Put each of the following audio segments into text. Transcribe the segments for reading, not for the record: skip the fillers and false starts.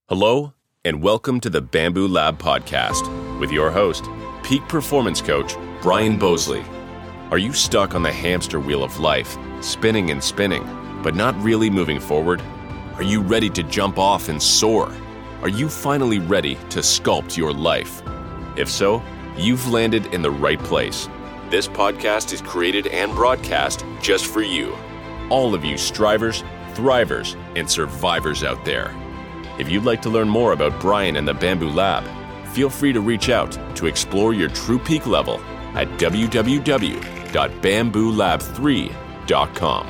Hello, and welcome to the Bamboo Lab podcast with your host, Peak Performance Coach Brian Bosley. Are you stuck on the hamster wheel of life, spinning and spinning, but not really moving forward? Are you ready to jump off and soar? Are you finally ready to sculpt your life? If so, you've landed in the right place. This podcast is created and broadcast just for you. All of you strivers, thrivers, and survivors out there. If you'd like to learn more about Brian and the Bamboo Lab, feel free to reach out to explore your true peak level at www.bamboolab3.com.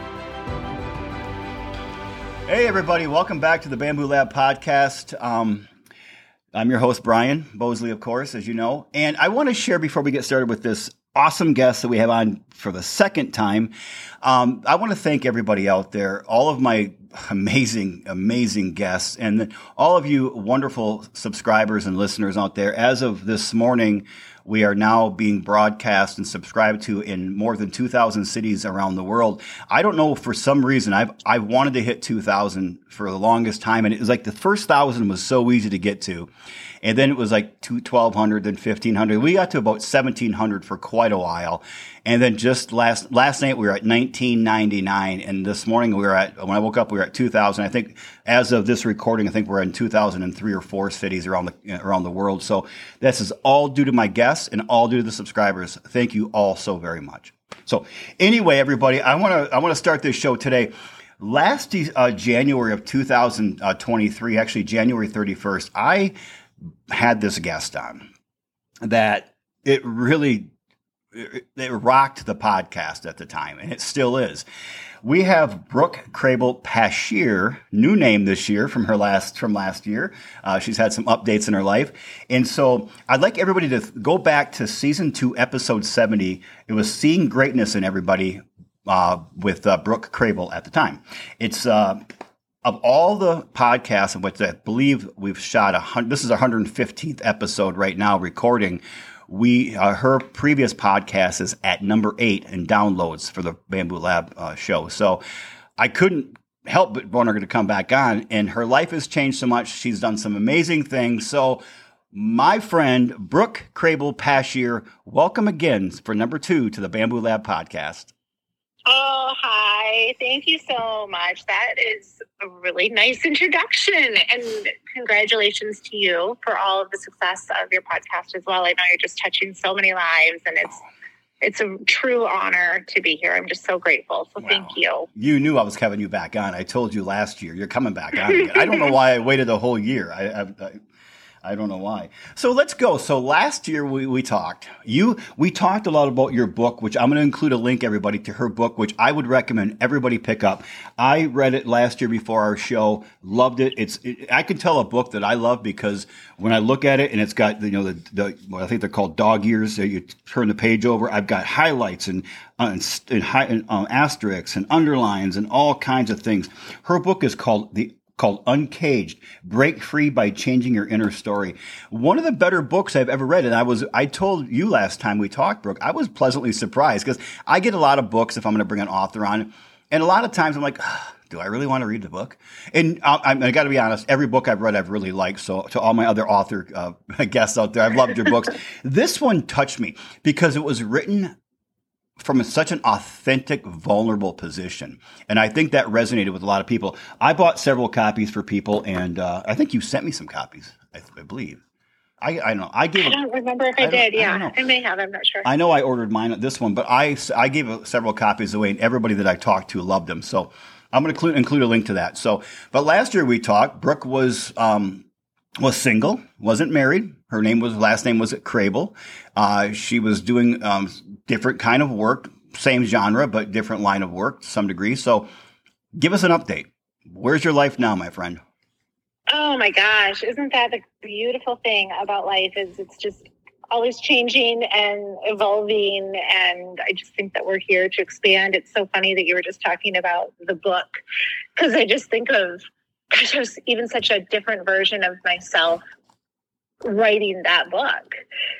Hey everybody, welcome back to the Bamboo Lab podcast. I'm your host, Brian Bosley, of course, as you know. And I want to share before we get started with this awesome guest that we have on for the second time. I want to thank everybody out there, all of my amazing guests, and all of you wonderful subscribers and listeners out there. As of this morning, we are now being broadcast and subscribed to in more than 2,000 cities around the world. I don't know, for some reason, I've wanted to hit 2,000 for the longest time, and it was like the first 1,000 was so easy to get to. And then it was like 1,200, then 1,500. We got to about 1,700 for quite a while. And then just last night we were at 1,999. And this morning when I woke up, we were at 2,000. I think as of this recording, I think we're in 2,003 or 4 cities around the world. So this is all due to my guests and all due to the subscribers. Thank you all so very much. So anyway, everybody, I want to start this show today. Last January of 2023, actually January 31st, I had this guest on that it rocked the podcast at the time, and it still is. We have Brooke Crable-Paschier, new name this year from last year. She's had some updates in her life. And so I'd like everybody to go back to season 2, episode 70. It was Seeing Greatness in Everybody with Brooke Crable at the time. It's of all the podcasts, in which I believe we've shot, this is our 115th episode right now recording. Her previous podcast is at number 8 in downloads for the Bamboo Lab show. So I couldn't help but want her to come back on, and her life has changed so much. She's done some amazing things. So my friend, Brooke Crable-Paschier, welcome again for number 2 to the Bamboo Lab podcast. Oh, hi. Thank you so much. That is a really nice introduction. And congratulations to you for all of the success of your podcast as well. I know you're just touching so many lives, and it's a true honor to be here. I'm just so grateful. So Thank you. You knew I was having you back on. I told you last year. You're coming back on again. I don't know why I waited a whole year. I don't know why. So let's go. So last year we talked. We talked a lot about your book, which I'm going to include a link, everybody, to her book, which I would recommend everybody pick up. I read it last year before our show, loved it. I can tell a book that I love because when I look at it and it's got I think they're called dog ears. So you turn the page over. I've got highlights and asterisks and underlines and all kinds of things. Her book is called Uncaged, Break Free by Changing Your Inner Story. One of the better books I've ever read. And I told you last time we talked, Brooke, I was pleasantly surprised because I get a lot of books if I'm going to bring an author on. And a lot of times I'm like, do I really want to read the book? And I got to be honest, every book I've read, I've really liked. So to all my other author guests out there, I've loved your books. This one touched me because it was written from such an authentic, vulnerable position. And I think that resonated with a lot of people. I bought several copies for people, and I think you sent me some copies, I believe. I don't know. I don't remember if I did. Yeah, I may have. I'm not sure. I know I ordered mine at this one, but I gave several copies away, and everybody that I talked to loved them. So I'm going to include a link to that. So, but last year we talked. Brooke was single, wasn't married. Her last name was Crable. She was doing different kind of work, same genre, but different line of work to some degree. So give us an update. Where's your life now, my friend? Oh my gosh. Isn't that the beautiful thing about life is it's just always changing and evolving. And I just think that we're here to expand. It's so funny that you were just talking about the book because I just think of, gosh, I was even such a different version of myself writing that book.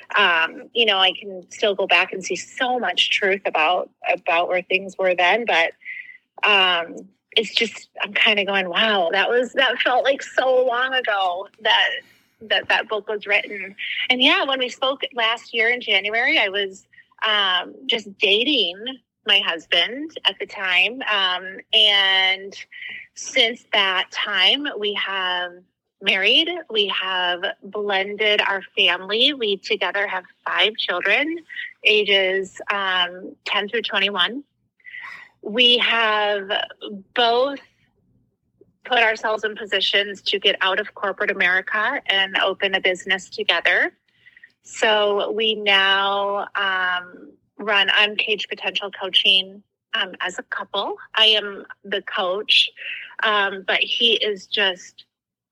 I can still go back and see so much truth about where things were then, but it's just, I'm kind of going, wow, that felt like so long ago that book was written. And yeah, when we spoke last year in January, I was just dating my husband at the time. And since that time, we have married, we have blended our family. We together have 5 children, ages 10 through 21. We have both put ourselves in positions to get out of corporate America and open a business together. So we now run Uncaged Potential Coaching as a couple. I am the coach, but he is just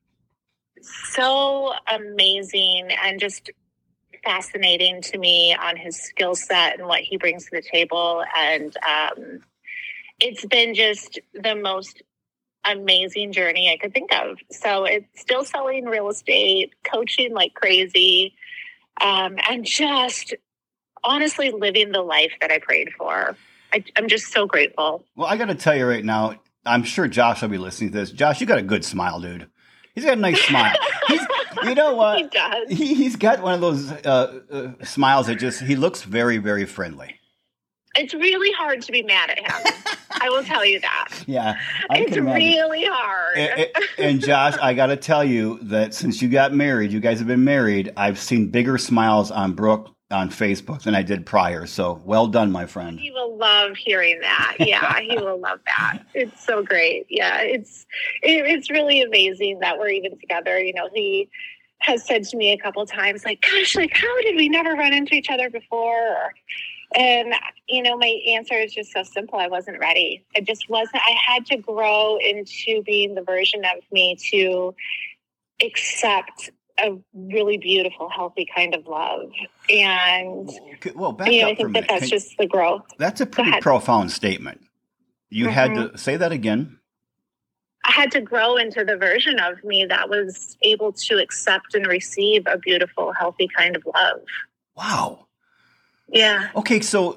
so amazing and just fascinating to me on his skill set and what he brings to the table. And it's been just the most amazing journey I could think of. So it's still selling real estate, coaching like crazy, and just honestly living the life that I prayed for. I'm just so grateful. Well, I got to tell you right now, I'm sure Josh will be listening to this. Josh, you got a good smile, dude. He's got a nice smile. You know what? He does. He's got one of those smiles that he looks very, very friendly. It's really hard to be mad at him. I will tell you that. Yeah. It's really hard. And Josh, I got to tell you that since you got married, you guys have been married, I've seen bigger smiles on Brooke on Facebook than I did prior. So well done, my friend. He will love hearing that. Yeah, he will love that. It's so great. Yeah, it's really amazing that we're even together. You know, he has said to me a couple of times, like, gosh, like, how did we never run into each other before? And, you know, my answer is just so simple. I wasn't ready. I just wasn't. I had to grow into being the version of me to accept a really beautiful, healthy kind of love. And, well, back you know, up I for a think minute. that's just the growth. That's a pretty profound statement. You had to say that again. I had to grow into the version of me that was able to accept and receive a beautiful, healthy kind of love. Wow. Yeah. Okay, so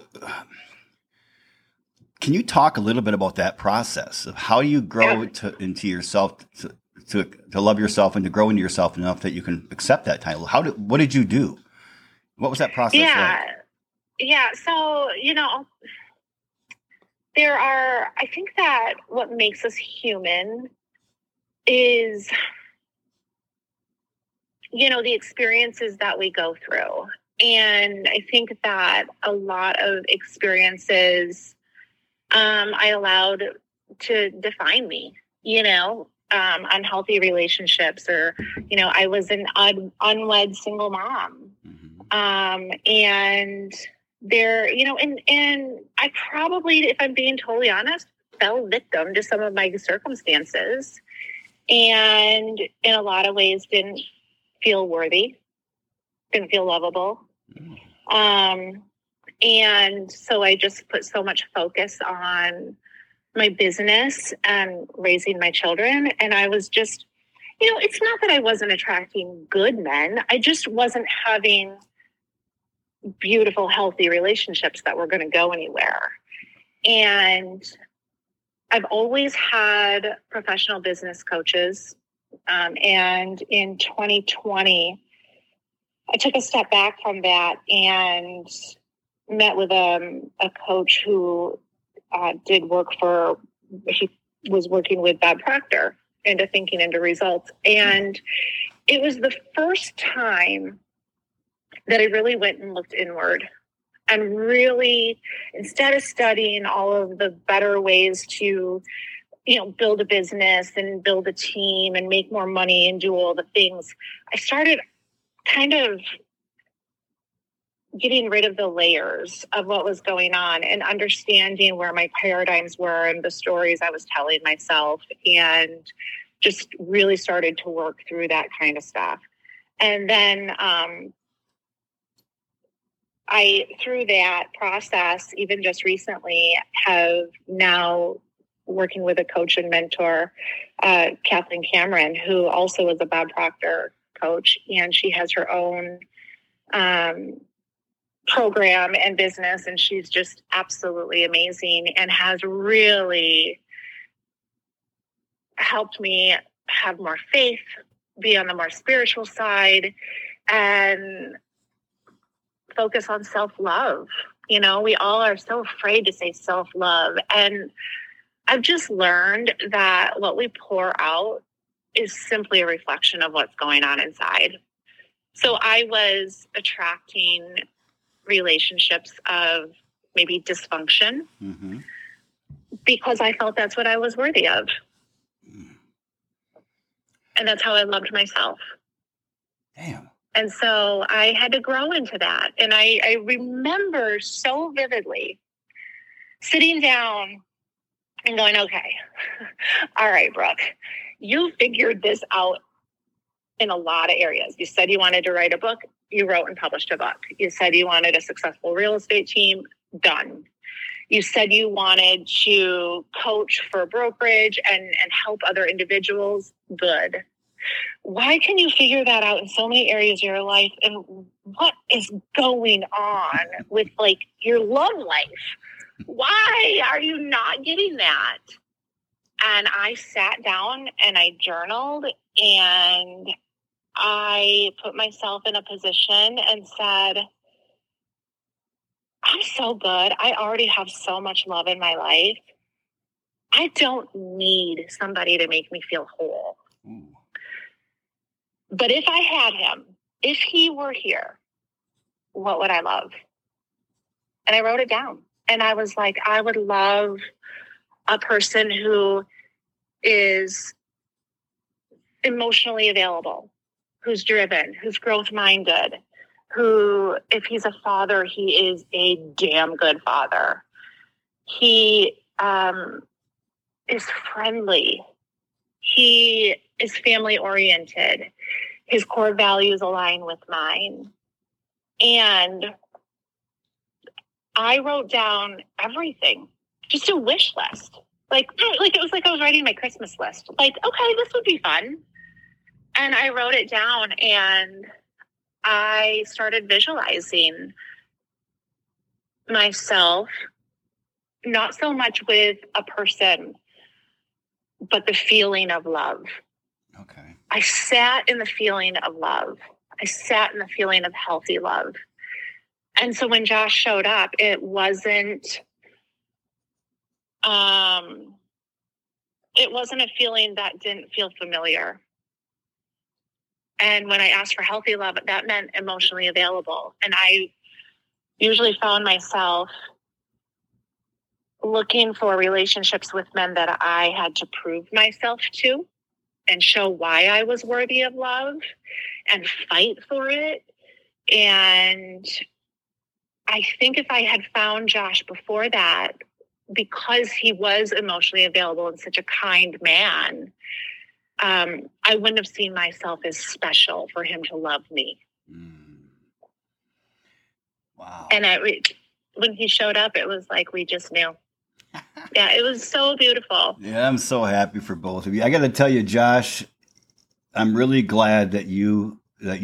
can you talk a little bit about that process of how you grow into yourself, to love yourself and to grow into yourself enough that you can accept that title? What did you do? What was that process like? Yeah. So, you know, I think that what makes us human is, you know, the experiences that we go through. And I think that a lot of experiences I allowed to define me, you know, unhealthy relationships, or, you know, I was an unwed single mom. And there, you know, and I probably, if I'm being totally honest, fell victim to some of my circumstances, and in a lot of ways didn't feel worthy, didn't feel lovable. And so I just put so much focus on my business and raising my children. And I was just, you know, it's not that I wasn't attracting good men. I just wasn't having beautiful, healthy relationships that were going to go anywhere. And I've always had professional business coaches. And in 2020, I took a step back from that and met with a coach who he was working with Bob Proctor into Thinking into Results. And it was the first time that I really went and looked inward and really, instead of studying all of the better ways to, you know, build a business and build a team and make more money and do all the things, I started kind of getting rid of the layers of what was going on and understanding where my paradigms were and the stories I was telling myself, and just really started to work through that kind of stuff. And then I, through that process, even just recently, have now working with a coach and mentor, Kathleen Cameron, who also is a Bob Proctor coach, and she has her own program and business, and she's just absolutely amazing and has really helped me have more faith, be on the more spiritual side, and focus on self-love. You know, we all are so afraid to say self-love. And I've just learned that what we pour out is simply a reflection of what's going on inside. So I was attracting relationships of maybe dysfunction because I felt that's what I was worthy of. And that's how I loved myself. Damn. And so I had to grow into that. And I remember so vividly sitting down and going, okay, all right, Brooke, you figured this out in a lot of areas. You said you wanted to write a book. You wrote and published a book. You said you wanted a successful real estate team. Done. You said you wanted to coach for brokerage and help other individuals. Good. Why can you figure that out in so many areas of your life? And what is going on with like your love life? Why are you not getting that? And I sat down and I journaled and I put myself in a position and said, I'm so good. I already have so much love in my life. I don't need somebody to make me feel whole. Ooh. But if I had him, if he were here, what would I love? And I wrote it down. And I was like, I would love a person who is emotionally available, who's driven, who's growth-minded, who, if he's a father, he is a damn good father. He is friendly. He is family-oriented. His core values align with mine. And I wrote down everything, just a wish list. Like it was like I was writing my Christmas list. Like, okay, this would be fun. And I wrote it down and I started visualizing myself, not so much with a person, but the feeling of love. Okay. I sat in the feeling of love. I sat in the feeling of healthy love. And so when Josh showed up, it wasn't a feeling that didn't feel familiar. And when I asked for healthy love, that meant emotionally available. And I usually found myself looking for relationships with men that I had to prove myself to and show why I was worthy of love and fight for it. And I think if I had found Josh before that, because he was emotionally available and such a kind man, I wouldn't have seen myself as special for him to love me. Wow. And when he showed up, it was like we just knew. Yeah, it was so beautiful. Yeah, I'm so happy for both of you. I got to tell you, Josh, I'm really glad that you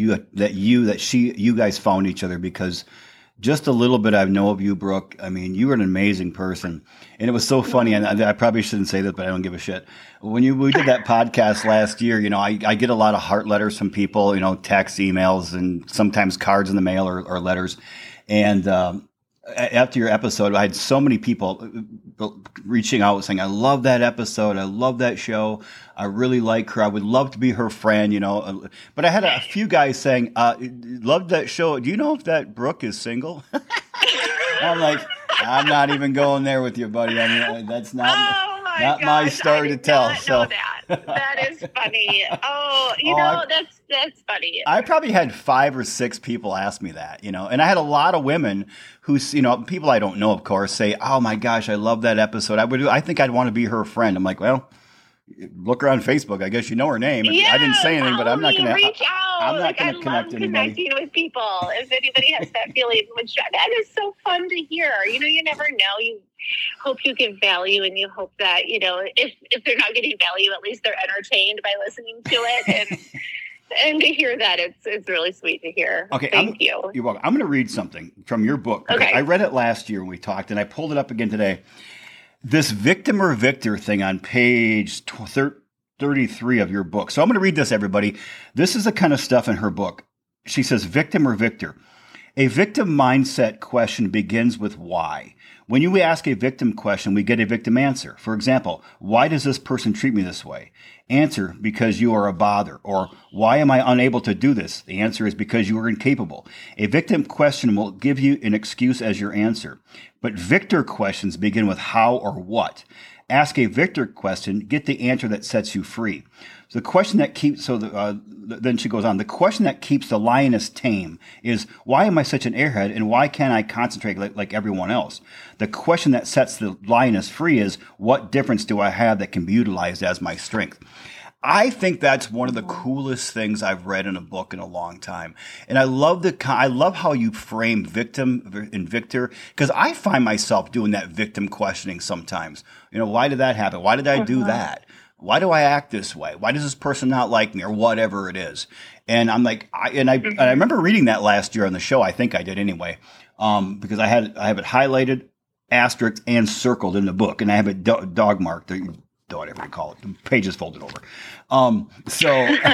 guys found each other, because just a little bit I know of you, Brooke. I mean, you were an amazing person. And it was so funny, and I probably shouldn't say this, but I don't give a shit. When we did that podcast last year, you know, I get a lot of heart letters from people, you know, texts, emails, and sometimes cards in the mail or letters. And after your episode, I had so many people reaching out saying, I love that episode. I love that show. I really like her. I would love to be her friend, you know. But I had a few guys saying, loved that show. Do you know if that Brooke is single? I'm like, I'm not even going there with you, buddy. I mean, that's not my story to tell. So that is funny. That's funny. I probably had 5 or 6 people ask me that, you know, and I had a lot of women who, you know, people I don't know, of course, say, "Oh my gosh, I love that episode. I think I'd want to be her friend." I'm like, well, look her on Facebook. I guess you know her name. Yeah, I didn't say anything, but I'm not going to reach out. I'm not going to connect anybody. Connecting with people. If anybody has that feeling, that is so fun to hear. You know, you never know. You hope you give value, and you hope that, you know, if they're not getting value, at least they're entertained by listening to it. And to hear that, it's really sweet to hear. Okay, Thank you. You're welcome. I'm going to read something from your book. Okay. I read it last year when we talked, and I pulled it up again today. This victim or victor thing on page 33 of your book. So I'm going to read this, everybody. This is the kind of stuff in her book. She says, victim or victor? A victim mindset question begins with why. When you ask a victim question, we get a victim answer. For example, why does this person treat me this way? Answer, because you are a bother. Or why am I unable to do this? The answer is because you are incapable. A victim question will give you an excuse as your answer. But victor questions begin with how or what. Ask a victor question, get the answer that sets you free. So the question that keeps, then she goes on, the question that keeps the lioness tame is, why am I such an airhead and why can't I concentrate like everyone else? The question that sets the lioness free is, what difference do I have that can be utilized as my strength? I think that's one of the coolest things I've read in a book in a long time. And I love how you frame victim and victor, because I find myself doing that victim questioning sometimes. Why did that happen? Why did I do that? Why do I act this way? Why does this person not like me, or whatever it is? And I'm like, I remember reading that last year on the show. I think I did anyway, because I have it highlighted, asterisked, and circled in the book, and I have it dog marked. Whatever you call it, the pages folded over. So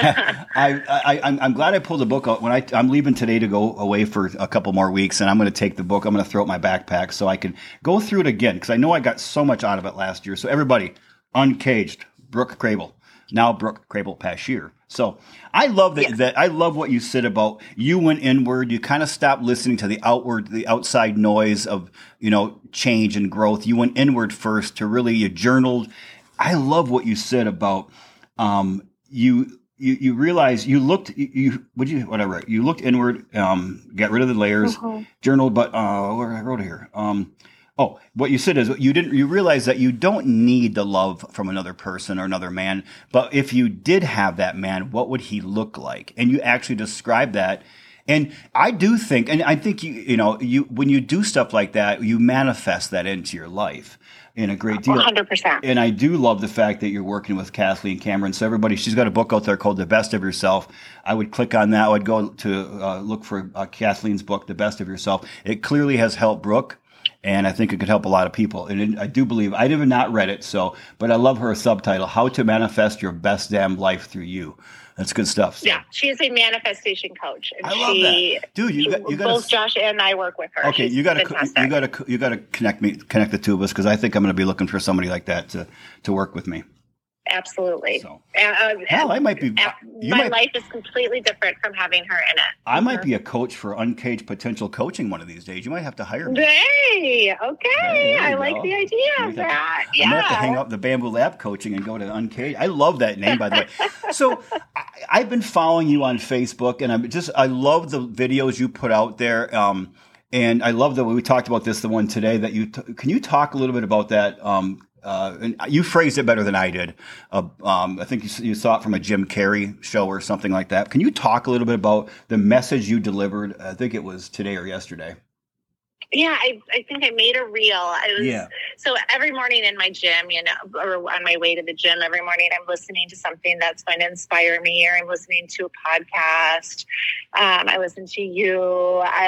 I'm glad I pulled the book out. When I'm leaving today to go away for a couple more weeks, and I'm going to take the book. I'm going to throw it in my backpack so I can go through it again, because I know I got so much out of it last year. So everybody, Uncaged, Brooke Crable, now Brooke Crable Pashier. So I love that I love what you said about you went inward. You kind of stopped listening to the outside noise of, change and growth. You went inward first to really, you journaled. I love what you said about you realized you looked you looked inward, got rid of the layers, journaled, but where I wrote it here. What you said is you realize that you don't need the love from another person or another man, but if you did have that man, what would he look like? And you actually describe that. And I do think, and I think you when you do stuff like that, you manifest that into your life in a great deal. 100%. And I do love the fact that you're working with Kathleen Cameron. So everybody, she's got a book out there called The Best of Yourself. I would click on that. I would go to look for Kathleen's book, The Best of Yourself. It clearly has helped Brooke. And I think it could help a lot of people. And I do believe, I have not read it, but I love her subtitle, How to Manifest Your Best Damn Life Through You. That's good stuff. So. Yeah, she is a manifestation coach. And I love that. Dude, you got both Josh and I work with her. Okay, you got to connect the two of us, because I think I'm going to be looking for somebody like that to work with me. Absolutely. So, I might be. My life is completely different from having her in it. I might be a coach for Uncaged Potential Coaching one of these days. You might have to hire me. Hey, okay. I like the idea of that. I'm going to have to hang up the Bamboo Lab Coaching and go to Uncaged. I love that name, by the way. So I've been following you on Facebook, and I love the videos you put out there. And I love that we talked about this, the one today that can you talk a little bit about that? And you phrased it better than I did. I think you saw it from a Jim Carrey show or something like that. Can you talk a little bit about the message you delivered? I think it was today or yesterday. Yeah, I think I made a reel. So every morning in my gym, or on my way to the gym, every morning I'm listening to something that's going to inspire me, or I'm listening to a podcast. I listen to you. I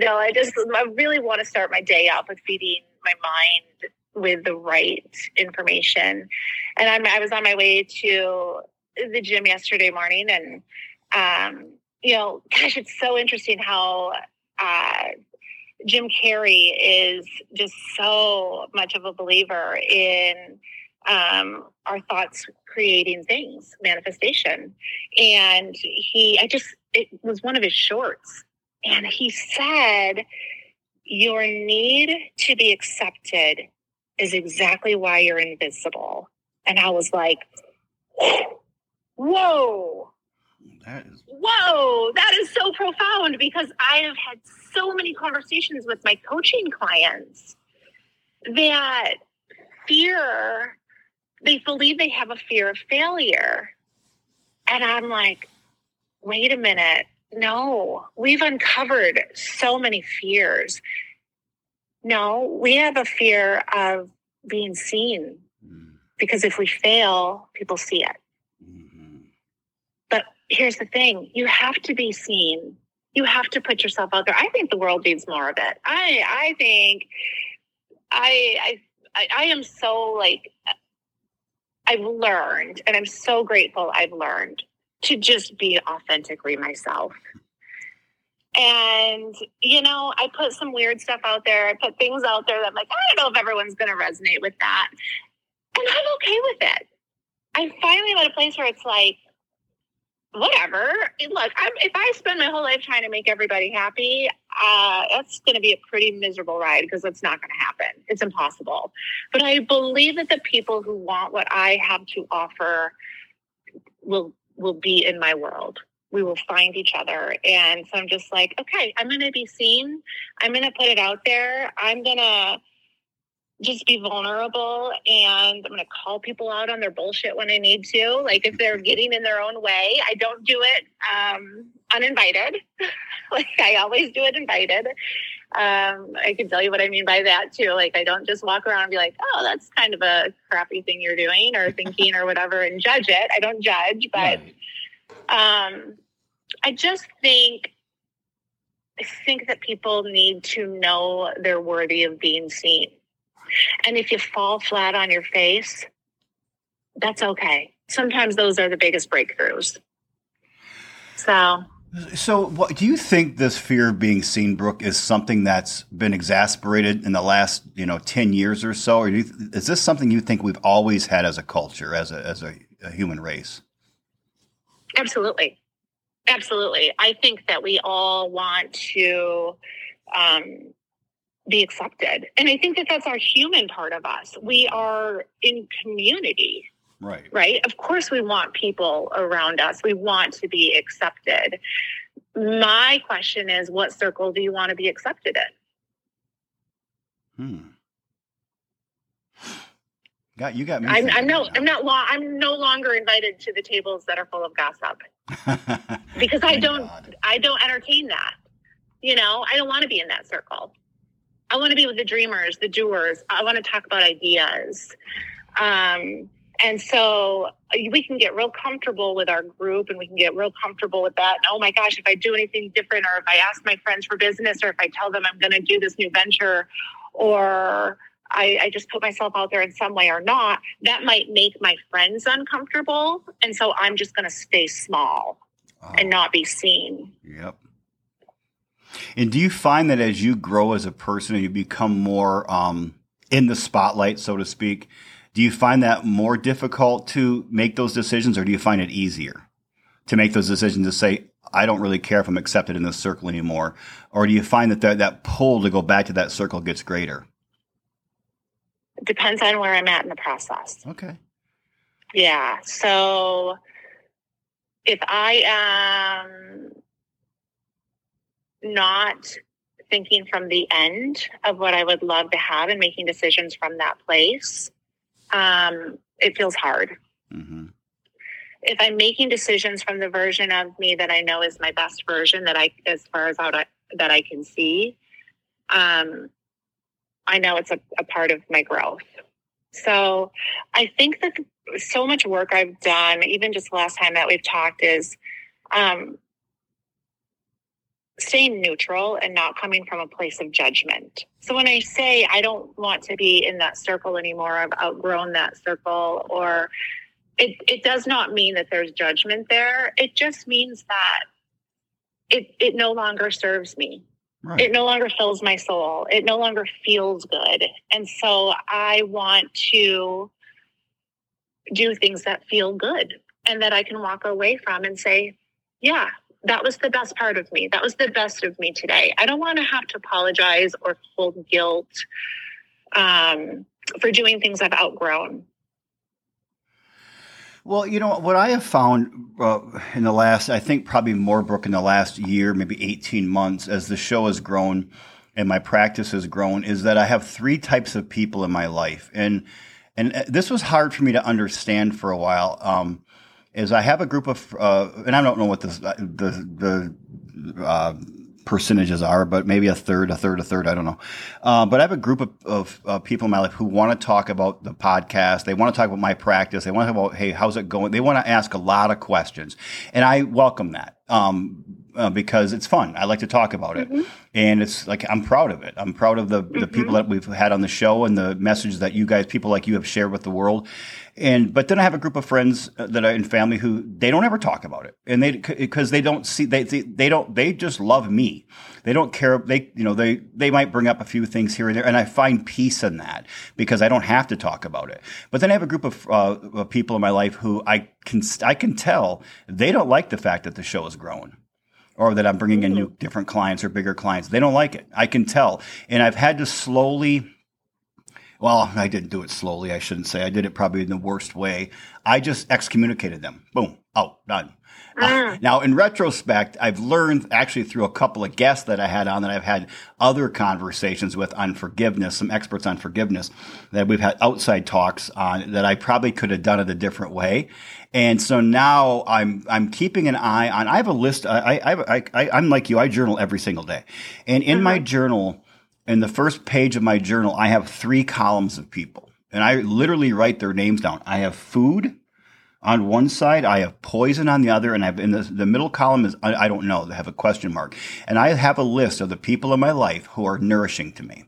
really want to start my day off with feeding my mind with the right information. And I was on my way to the gym yesterday morning, and, gosh, it's so interesting how Jim Carrey is just so much of a believer in our thoughts creating things, manifestation. And it was one of his shorts, and he said, your need to be accepted is exactly why you're invisible. And I was like, whoa, that is so profound, because I have had so many conversations with my coaching clients that they believe they have a fear of failure. And I'm like, wait a minute. No, we've uncovered so many fears. No, we have a fear of being seen, because if we fail, people see it. Mm-hmm. But here's the thing. You have to be seen. You have to put yourself out there. I think the world needs more of it. I think I am so I've learned, and I'm so grateful I've learned to just be authentically myself. And, I put some weird stuff out there. I put things out there that I'm like, I don't know if everyone's going to resonate with that. And I'm okay with it. I'm finally at a place where it's like, whatever. Look, if I spend my whole life trying to make everybody happy, that's going to be a pretty miserable ride, because that's not going to happen. It's impossible. But I believe that the people who want what I have to offer will be in my world. We will find each other. And so I'm just like, okay, I'm going to be seen. I'm going to put it out there. I'm going to just be vulnerable, and I'm going to call people out on their bullshit when I need to. Like, if they're getting in their own way, I don't do it uninvited. Like, I always do it invited. I can tell you what I mean by that too. Like, I don't just walk around and be like, oh, that's kind of a crappy thing you're doing or thinking or whatever, and judge it. I don't judge, but I just think that people need to know they're worthy of being seen. And if you fall flat on your face, that's okay. Sometimes those are the biggest breakthroughs. So what, do you think this fear of being seen, Brooke, is something that's been exacerbated in the last, 10 years or so? Or is this something you think we've always had as a culture, as a human race? Absolutely. Absolutely. I think that we all want to be accepted. And I think that that's our human part of us. We are in community. Right. Of course, we want people around us. We want to be accepted. My question is, what circle do you want to be accepted in? You got me. I'm no longer invited to the tables that are full of gossip because I don't entertain that. I don't want to be in that circle. I want to be with the dreamers, the doers. I want to talk about ideas. And so we can get real comfortable with our group, and we can get real comfortable with that. And, oh my gosh, if I do anything different, or if I ask my friends for business, or if I tell them I'm going to do this new venture, or I just put myself out there in some way or not, that might make my friends uncomfortable. And so I'm just going to stay small and not be seen. Yep. And do you find that as you grow as a person and you become more in the spotlight, so to speak, do you find that more difficult to make those decisions, or do you find it easier to make those decisions to say, I don't really care if I'm accepted in this circle anymore? Or do you find that pull to go back to that circle gets greater? It depends on where I'm at in the process. Okay. Yeah. So if I am not thinking from the end of what I would love to have and making decisions from that place, it feels hard. Mm-hmm. If I'm making decisions from the version of me that I know is my best version, as far as that I can see, I know it's a part of my growth. So I think that so much work I've done, even just the last time that we've talked, is staying neutral and not coming from a place of judgment. So when I say I don't want to be in that circle anymore, I've outgrown that circle, or it does not mean that there's judgment there. It just means that it no longer serves me. Right. It no longer fills my soul. It no longer feels good. And so I want to do things that feel good and that I can walk away from and say, yeah, that was the best part of me. That was the best of me today. I don't want to have to apologize or hold guilt for doing things I've outgrown. Well, what I have found in the last, I think probably more, Brooke, in the last year, maybe 18 months, as the show has grown and my practice has grown, is that I have three types of people in my life. And this was hard for me to understand for a while. Is I have a group of, and I don't know what the percentages are, but maybe a third, I don't know. But I have a group of people in my life who want to talk about the podcast. They want to talk about my practice. They want to talk about, hey, how's it going? They want to ask a lot of questions. And I welcome that. because it's fun. I like to talk about it. And it's like, I'm proud of it. I'm proud of the people that we've had on the show and the messages that you guys, people like you, have shared with the world. But then I have a group of friends that are in family who they don't ever talk about it. And because they don't see, they just love me. They don't care. They might bring up a few things here and there. And I find peace in that because I don't have to talk about it. But then I have a group of people in my life who I can tell they don't like the fact that the show is growing, or that I'm bringing in new, different clients or bigger clients. They don't like it. I can tell. And I've had to slowly, well, I didn't do it slowly. I shouldn't say. I did it probably in the worst way. I just excommunicated them. Boom. Out. Done. Now, in retrospect, I've learned actually through a couple of guests that I had on that I've had other conversations with on forgiveness, some experts on forgiveness that we've had outside talks on that I probably could have done it a different way. And so now I'm keeping an eye on, I have a list. I'm like you. I journal every single day. And in my journal, in the first page of my journal, I have 3 columns of people. And I literally write their names down. I have food on one side, I have poison on the other, and I've in the middle column is I don't know. They have a question mark, and I have a list of the people in my life who are nourishing to me,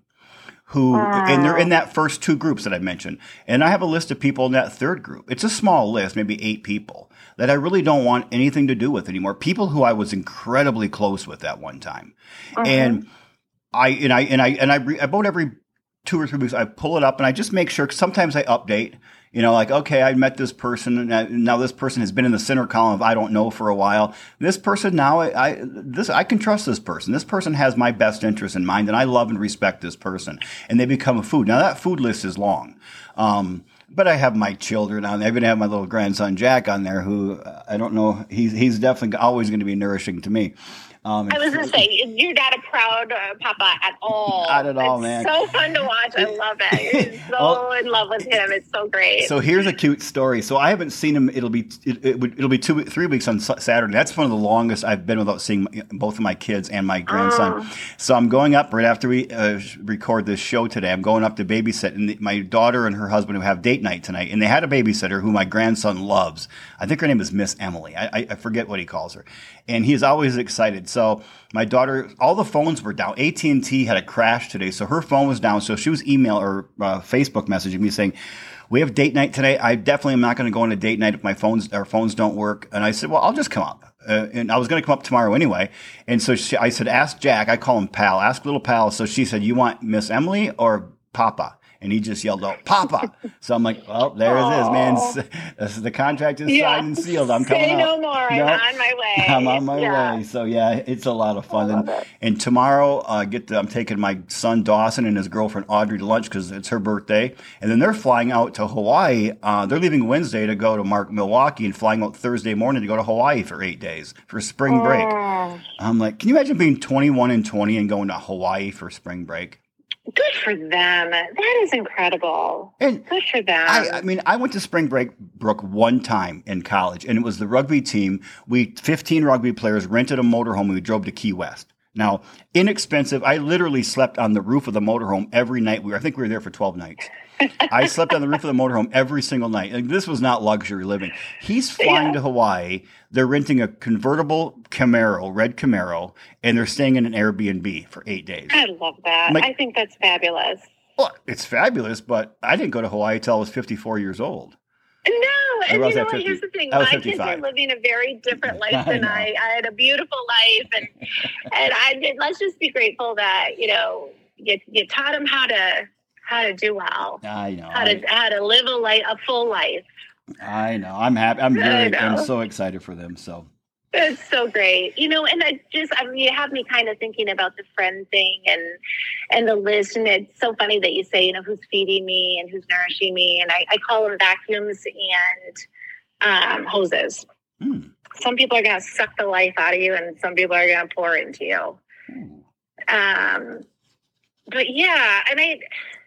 and they're in that first 2 groups that I mentioned, and I have a list of people in that third group. It's a small list, maybe 8 people that I really don't want anything to do with anymore. People who I was incredibly close with at one time, and I about every 2 or 3 weeks I pull it up and I just make sure. 'Cause sometimes I update. Like, okay, I met this person, and now this person has been in the center column of I don't know for a while. This person now, I can trust this person. This person has my best interest in mind, and I love and respect this person. And they become a food. Now, that food list is long. But I have my children on there. I even have my little grandson, Jack, on there, who I don't know. He's definitely always going to be nourishing to me. I was going to say, you're not a proud papa at all. Not at all, it's man. So fun to watch. I love it. You're so in love with him. It's so great. So here's a cute story. So I haven't seen him. It'll be 3 weeks on Saturday. That's one of the longest I've been without seeing both of my kids and my grandson. So I'm going up right after we record this show today. I'm going up to babysit, and my daughter and her husband who have date night tonight, and they had a babysitter who my grandson loves. I think her name is Miss Emily. I forget what he calls her, and he is always excited. So my daughter, all the phones were down. AT&T had a crash today, so her phone was down. So she was email or Facebook messaging me saying, "We have date night today. I definitely am not going to go on a date night if our phones don't work." And I said, "Well, I'll just come up." And I was going to come up tomorrow anyway. And so I said, "Ask Jack." I call him Pal. Ask little Pal. So she said, "You want Miss Emily or Papa?" And he just yelled out, "Papa." So I'm like, well, there it is, man. This is the contract is signed and sealed. I'm coming Say no more. I'm on my way. I'm on my way. So yeah, it's a lot of fun. And tomorrow, I'm taking my son Dawson and his girlfriend Audrey to lunch because it's her birthday. And then they're flying out to Hawaii. They're leaving Wednesday to go to Milwaukee and flying out Thursday morning to go to Hawaii for 8 days for spring break. I'm like, can you imagine being 21 and 20 and going to Hawaii for spring break? Good for them. That is incredible. And good for them. I mean, I went to spring break, Brooke, one time in college, and it was the rugby team. 15 rugby players rented a motorhome, and we drove to Key West. Now, inexpensive. I literally slept on the roof of the motorhome every night. I think we were there for 12 nights. I slept on the roof of the motorhome every single night. Like, this was not luxury living. He's flying to Hawaii. They're renting a convertible Camaro, red Camaro, and they're staying in an Airbnb for 8 days. I love that. I think that's fabulous. Well, it's fabulous, but I didn't go to Hawaii until I was 54 years old. No, and you know what? Here's the thing. My kids are living a very different life than I had a beautiful life, and I did. Let's just be grateful that you taught them how to do well. I know how to live a full life. I know. I'm happy. I'm so excited for them. So it's so great, and you have me kind of thinking about the friend thing and the list, and it's so funny that you say, who's feeding me and who's nourishing me, and I call them vacuums and hoses. Some people are going to suck the life out of you, and some people are going to pour into you. But yeah, and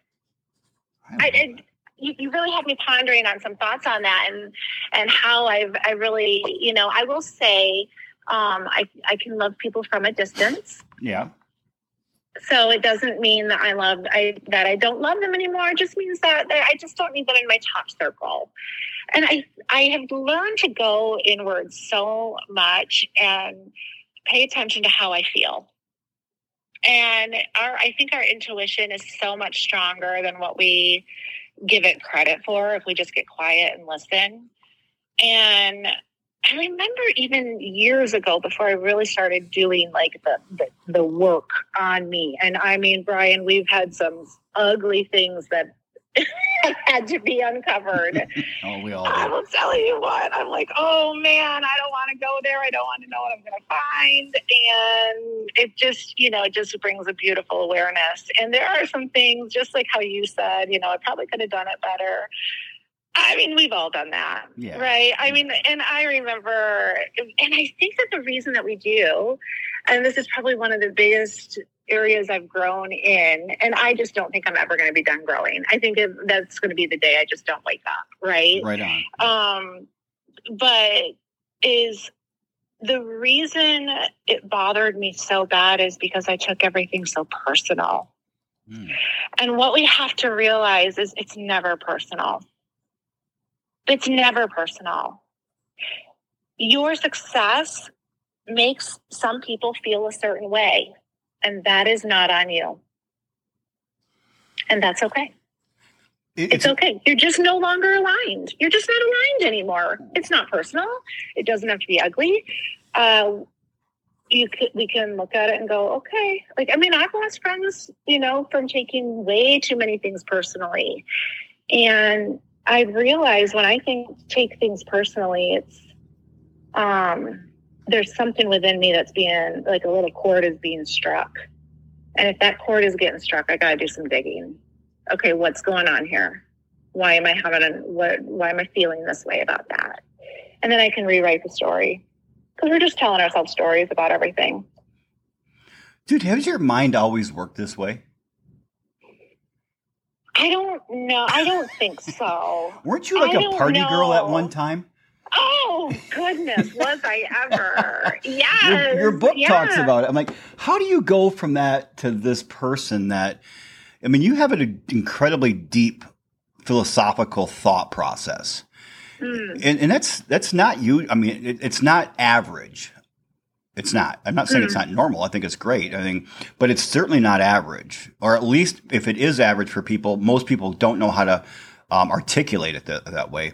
you really had me pondering on some thoughts on that and how I really, I will say I can love people from a distance. Yeah. So it doesn't mean that I don't love them anymore. It just means that I just don't need them in my top circle. And I have learned to go inward so much and pay attention to how I feel. And I think our intuition is so much stronger than what we give it credit for if we just get quiet and listen. And I remember even years ago, before I really started doing like the work on me. And I mean, Brian, we've had some ugly things that had to be uncovered. Oh, we all I do. will tell you what, I'm like, oh man, I don't want to go there. I don't want to know what I'm going to find. And it just, it just brings a beautiful awareness. And there are some things, just like how you said, I probably could have done it better. I mean, we've all done that, right? I mean, and I remember, and I think that the reason that we do, and this is probably one of the biggest areas I've grown in, and I just don't think I'm ever going to be done growing. I think that's going to be the day I just don't wake up, right? Right on. But is the reason it bothered me so bad is because I took everything so personal. And what we have to realize is it's never personal. It's never personal. Your success makes some people feel a certain way, and that is not on you. And that's okay. It's okay. You're just no longer aligned. You're just not aligned anymore. It's not personal. It doesn't have to be ugly. We can look at it and go, okay. I've lost friends, from taking way too many things personally. And I realize when I take things personally, it's there's something within me that's being like a little chord is being struck. And if that chord is getting struck, I got to do some digging. Okay, what's going on here? Why am I feeling this way about that? And then I can rewrite the story, because we're just telling ourselves stories about everything. Dude, has your mind always worked this way? I don't know. I don't think so. Weren't you like a party girl at one time? Oh, goodness. Was I ever? Yes. Your book talks about it. I'm like, how do you go from that to this person that, you have an incredibly deep philosophical thought process. And that's not you. It's not average. It's not. I'm not saying it's not normal. I think it's great. But it's certainly not average. Or at least if it is average for people, most people don't know how to articulate it that way.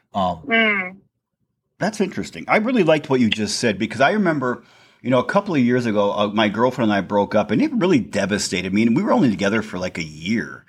That's interesting. I really liked what you just said, because I remember, a couple of years ago, my girlfriend and I broke up, and it really devastated me. And we were only together for like a year,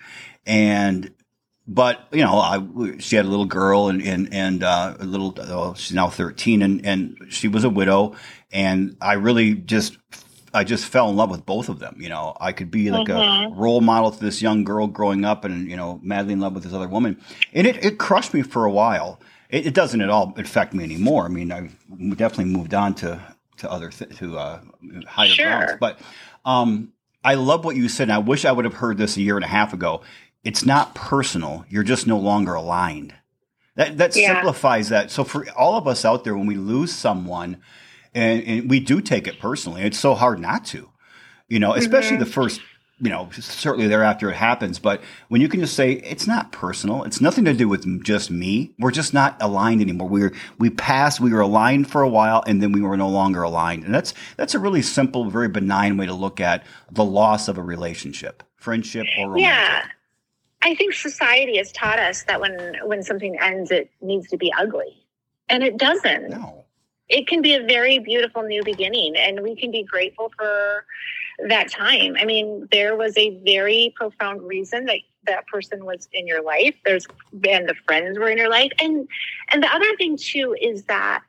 but she had a little girl and a little. She's now 13, and she was a widow, and I really just fell in love with both of them. I could be like a role model to this young girl growing up, and madly in love with this other woman, and it crushed me for a while. It doesn't at all affect me anymore. I've definitely moved on to other higher grounds. But I love what you said, and I wish I would have heard this a year and a half ago. It's not personal. You're just no longer aligned. That simplifies that. So for all of us out there, when we lose someone, and we do take it personally, it's so hard not to, especially the first, certainly thereafter it happens. But when you can just say, it's not personal, it's nothing to do with just me. We're just not aligned anymore. We were aligned for a while, and then we were no longer aligned. And that's a really simple, very benign way to look at the loss of a relationship, friendship or romantic. Yeah. I think society has taught us that when something ends, it needs to be ugly. And it doesn't. No. It can be a very beautiful new beginning, and we can be grateful for that time. There was a very profound reason that person was in your life. And the friends were in your life. And the other thing too is that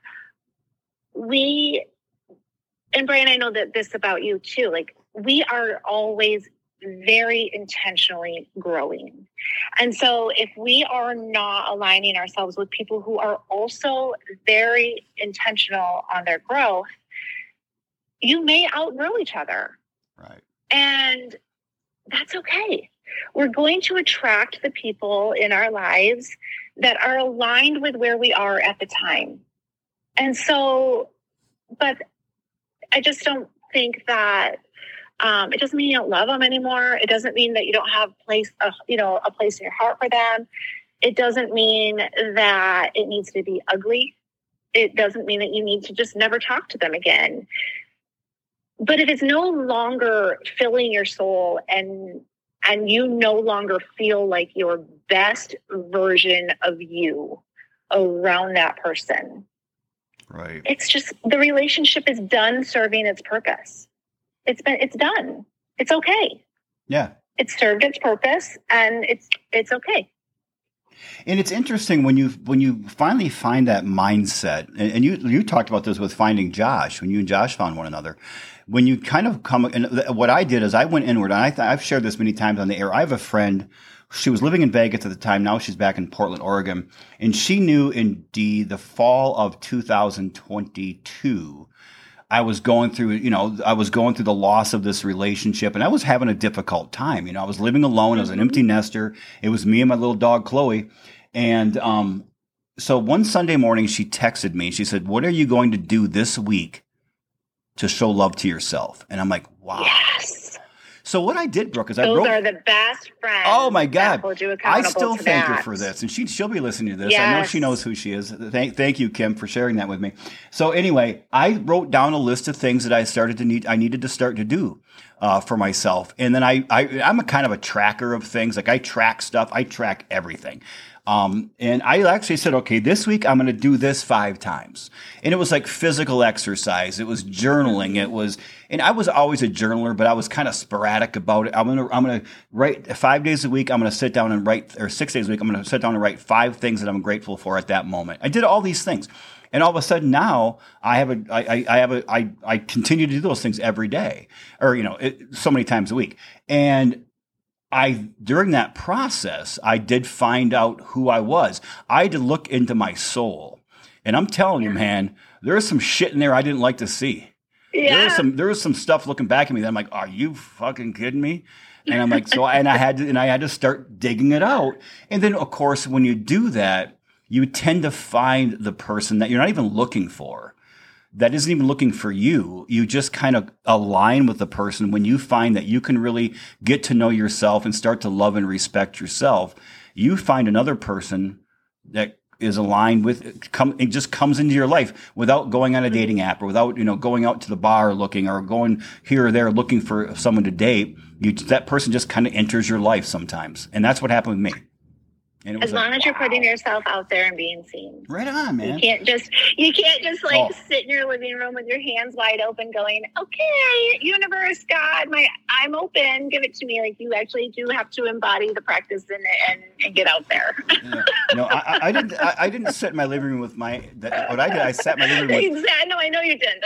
and Brian, I know that this about you too, like we are always very intentionally growing. And so if we are not aligning ourselves with people who are also very intentional on their growth, you may outgrow each other. Right. And that's okay. We're going to attract the people in our lives that are aligned with where we are at the time. And so, but I just don't think that It doesn't mean you don't love them anymore. It doesn't mean that you don't have a place in your heart for them. It doesn't mean that it needs to be ugly. It doesn't mean that you need to just never talk to them again. But if it's no longer filling your soul and you no longer feel like your best version of you around that person, right? It's just the relationship is done serving its purpose. It's done. It's okay. Yeah. It's served its purpose and it's okay. And it's interesting when you finally find that mindset, and you talked about this with finding Josh, when you and Josh found one another, when you kind of come, and what I did is I went inward, and I've shared this many times on the air. I have a friend, she was living in Vegas at the time. Now she's back in Portland, Oregon, and she knew in the fall of 2022, I was going through the loss of this relationship, and I was having a difficult time. I was living alone. I was an empty nester. It was me and my little dog, Chloe. And so one Sunday morning, she texted me. She said, "What are you going to do this week to show love to yourself?" And I'm like, wow. Yes. So what I did, Brooke, is Those are the best friends. Oh my God! I still to thank that. her for this, and she'll be listening to this. Yes. I know she knows who she is. Thank you, Kim, for sharing that with me. So anyway, I wrote down a list of things that I needed to start to do for myself, and then I'm a kind of a tracker of things. Like I track stuff. I track everything. And I actually said, okay, this week I'm going to do this 5 times. And it was like physical exercise. It was journaling. And I was always a journaler, but I was kind of sporadic about it. I'm going to write 5 days a week. I'm going to sit down and write, or 6 days a week. I'm going to sit down and write 5 things that I'm grateful for at that moment. I did all these things. And all of a sudden now I continue to do those things every day, or, so many times a week. And during that process, I did find out who I was. I had to look into my soul. And I'm telling you, man, there was some shit in there I didn't like to see. Yeah. There was some stuff looking back at me that I'm like, are you fucking kidding me? And I'm like, I had to start digging it out. And then of course, when you do that, you tend to find the person that you're not even looking for, that isn't even looking for you. You just kind of align with the person when you find that you can really get to know yourself and start to love and respect yourself. You find another person that is aligned with, it just comes into your life without going on a dating app or without, going out to the bar looking or going here or there looking for someone to date. That person just kind of enters your life sometimes. And that's what happened with me. As long as you're putting yourself out there and being seen. Right on, man. You can't just sit in your living room with your hands wide open going, okay, universe, God, I'm open, give it to me. Like you actually do have to embody the practice and get out there. Yeah. No, I didn't sit in my living room with what I did, I sat in my living room with... Exactly. No, I know you didn't.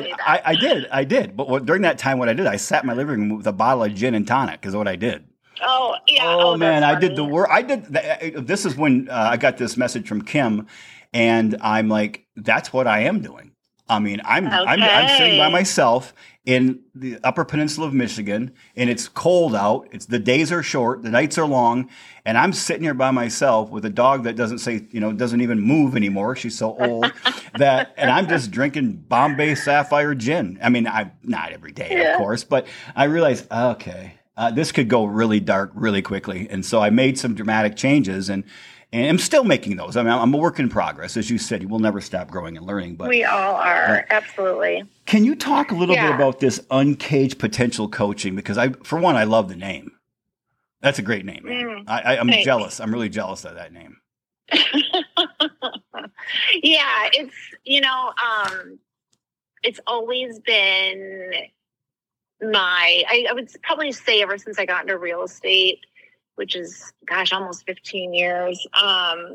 I did. But during that time, what I did, I sat in my living room with a bottle of gin and tonic is what I did. Oh, yeah. Oh man, I did the work. This is when I got this message from Kim, and I'm like, that's what I am doing. I mean, I'm sitting by myself in the Upper Peninsula of Michigan, and it's cold out. The days are short, the nights are long, and I'm sitting here by myself with a dog that doesn't even move anymore. She's so old and I'm just drinking Bombay Sapphire gin. I mean, I'm not every day, of course, but I realized, okay. This could go really dark really quickly. And so I made some dramatic changes and I'm still making those. I mean, I'm a work in progress. As you said, you will never stop growing and learning. But we all are. Absolutely. Can you talk a little bit about this Uncaged Potential Coaching? Because for one, I love the name. That's a great name. Man. I'm jealous. I'm really jealous of that name. Yeah, it's always been I would probably say ever since I got into real estate, which is, almost 15 years, I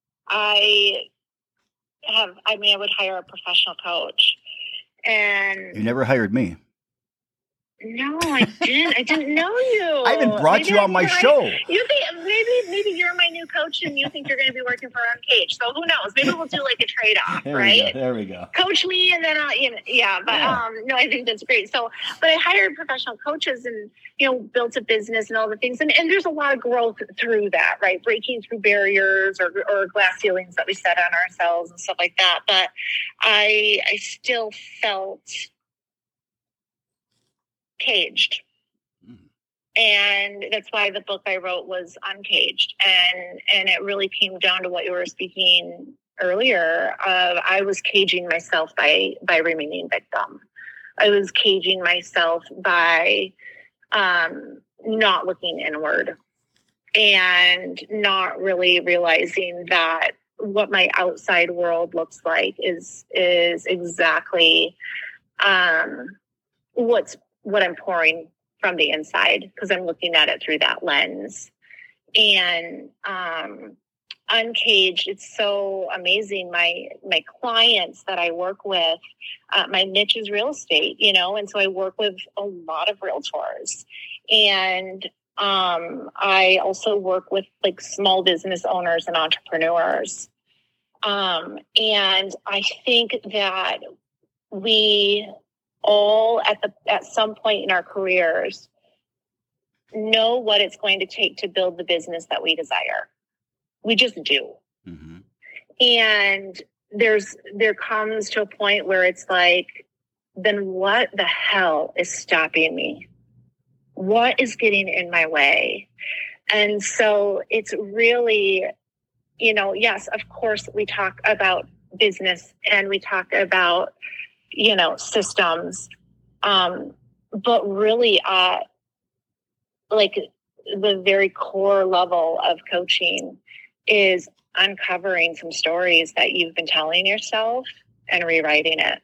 would hire a professional coach. And you never hired me. No, I didn't. I didn't know you. I even brought you on my show. You think maybe you're my new coach and you think you're going to be working for Uncaged. So who knows? Maybe we'll do like a trade-off, right? There we go. Coach me and then no, I think that's great. So, but I hired professional coaches and, built a business and all the things. And there's a lot of growth through that, right? Breaking through barriers or glass ceilings that we set on ourselves and stuff like that. But I still felt caged. And that's why the book I wrote was Uncaged. And it really came down to what you were speaking earlier of I was caging myself by remaining victim. I was caging myself by not looking inward and not really realizing that what my outside world looks like is exactly what I'm pouring from the inside, because I'm looking at it through that lens. And Uncaged, it's so amazing. My clients that I work with, my niche is real estate, and so I work with a lot of realtors. And I also work with like small business owners and entrepreneurs. And I think that we all at some point in our careers know what it's going to take to build the business that we desire. We just do. Mm-hmm. And there comes to a point where it's like, then what the hell is stopping me? What is getting in my way? And so it's really, yes, of course we talk about business and we talk about, systems. But really, like the very core level of coaching is uncovering some stories that you've been telling yourself and rewriting it.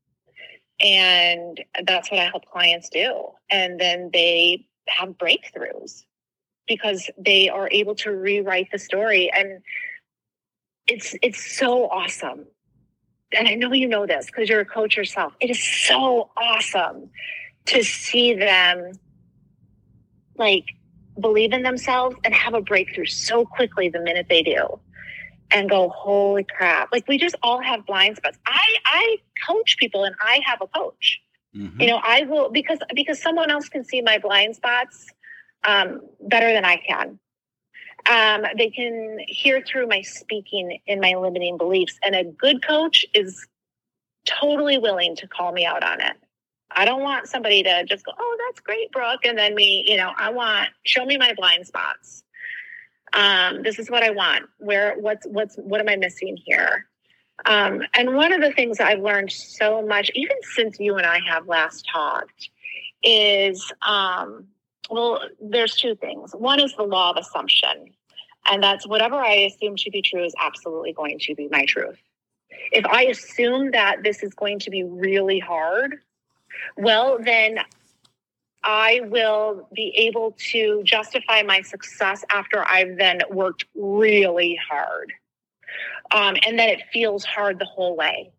And that's what I help clients do. And then they have breakthroughs because they are able to rewrite the story. And it's so awesome. And I know you know this because you're a coach yourself. It is so awesome to see them like believe in themselves and have a breakthrough so quickly the minute they do and go, holy crap. Like we just all have blind spots. I coach people and I have a coach. Mm-hmm. I will, because someone else can see my blind spots better than I can. They can hear through my speaking in my limiting beliefs. And a good coach is totally willing to call me out on it. I don't want somebody to just go, oh, that's great, Brooke. And then show me my blind spots. This is what I want. What am I missing here? And one of the things I've learned so much, even since you and I have last talked, is, there's two things. One is the law of assumption. And that's whatever I assume to be true is absolutely going to be my truth. If I assume that this is going to be really hard, well, then I will be able to justify my success after I've then worked really hard. And then it feels hard the whole way.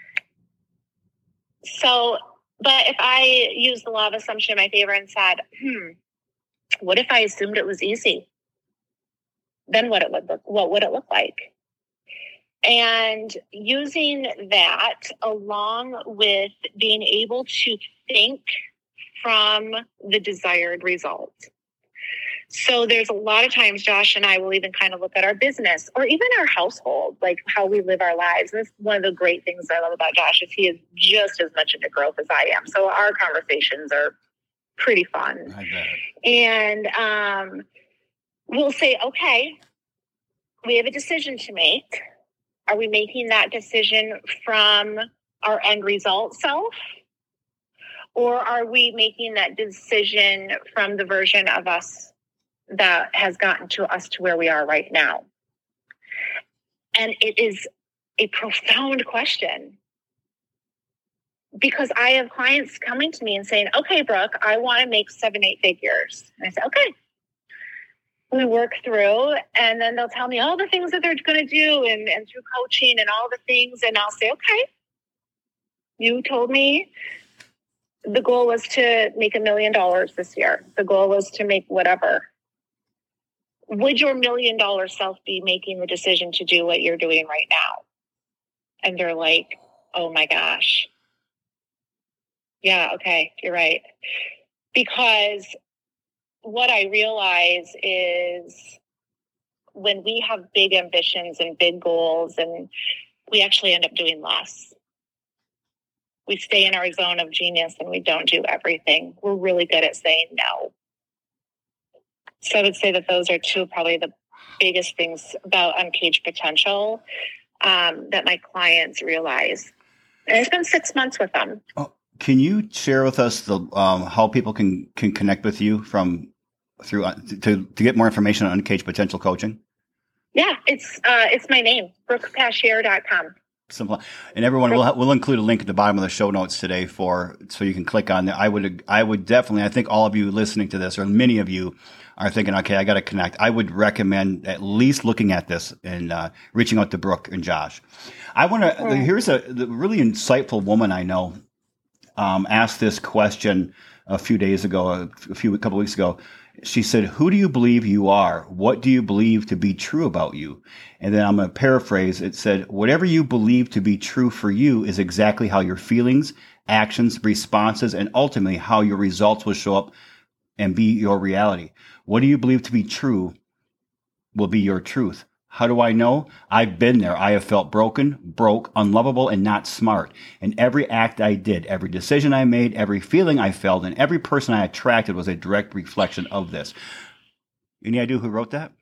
So, but if I use the law of assumption in my favor and said, what if I assumed it was easy? Then what would it look like? And using that along with being able to think from the desired result. So there's a lot of times Josh and I will even kind of look at our business or even our household, like how we live our lives. And this is one of the great things I love about Josh is he is just as much into growth as I am. So our conversations are pretty fun. I bet. And we'll say, okay, we have a decision to make. Are we making that decision from our end result self? Or are we making that decision from the version of us that has gotten to us to where we are right now? And it is a profound question. Because I have clients coming to me and saying, okay, Brooke, I want to make 7-8 figures. And I say, okay. We work through, and then they'll tell me all the things that they're going to do and through coaching and all the things. And I'll say, okay, you told me the goal was to make $1 million this year. The goal was to make whatever. Would your $1 million self be making the decision to do what you're doing right now? And they're like, oh my gosh. Yeah, okay, you're right. Because what I realize is when we have big ambitions and big goals, and we actually end up doing less. We stay in our zone of genius and we don't do everything. We're really good at saying no. So I would say that those are two probably the biggest things about Uncaged Potential that my clients realize. And it's been 6 months with them. Oh, can you share with us the how people can connect with you to get more information on Uncaged Potential Coaching? Yeah, it's my name, brookepashier.com. Simple. And everyone, we'll include a link at the bottom of the show notes today so you can click on there. I would definitely, I think all of you listening to this, or many of you are thinking, okay, I got to connect. I would recommend at least looking at this and reaching out to Brooke and Josh. Here's a really insightful woman I know asked this question a couple weeks ago. She said, "Who do you believe you are? What do you believe to be true about you?" And then I'm going to paraphrase. It said, "Whatever you believe to be true for you is exactly how your feelings, actions, responses, and ultimately how your results will show up and be your reality. What do you believe to be true will be your truth. How do I know? I've been there. I have felt broken, broke, unlovable, and not smart. And every act I did, every decision I made, every feeling I felt, and every person I attracted was a direct reflection of this." Any idea who wrote that?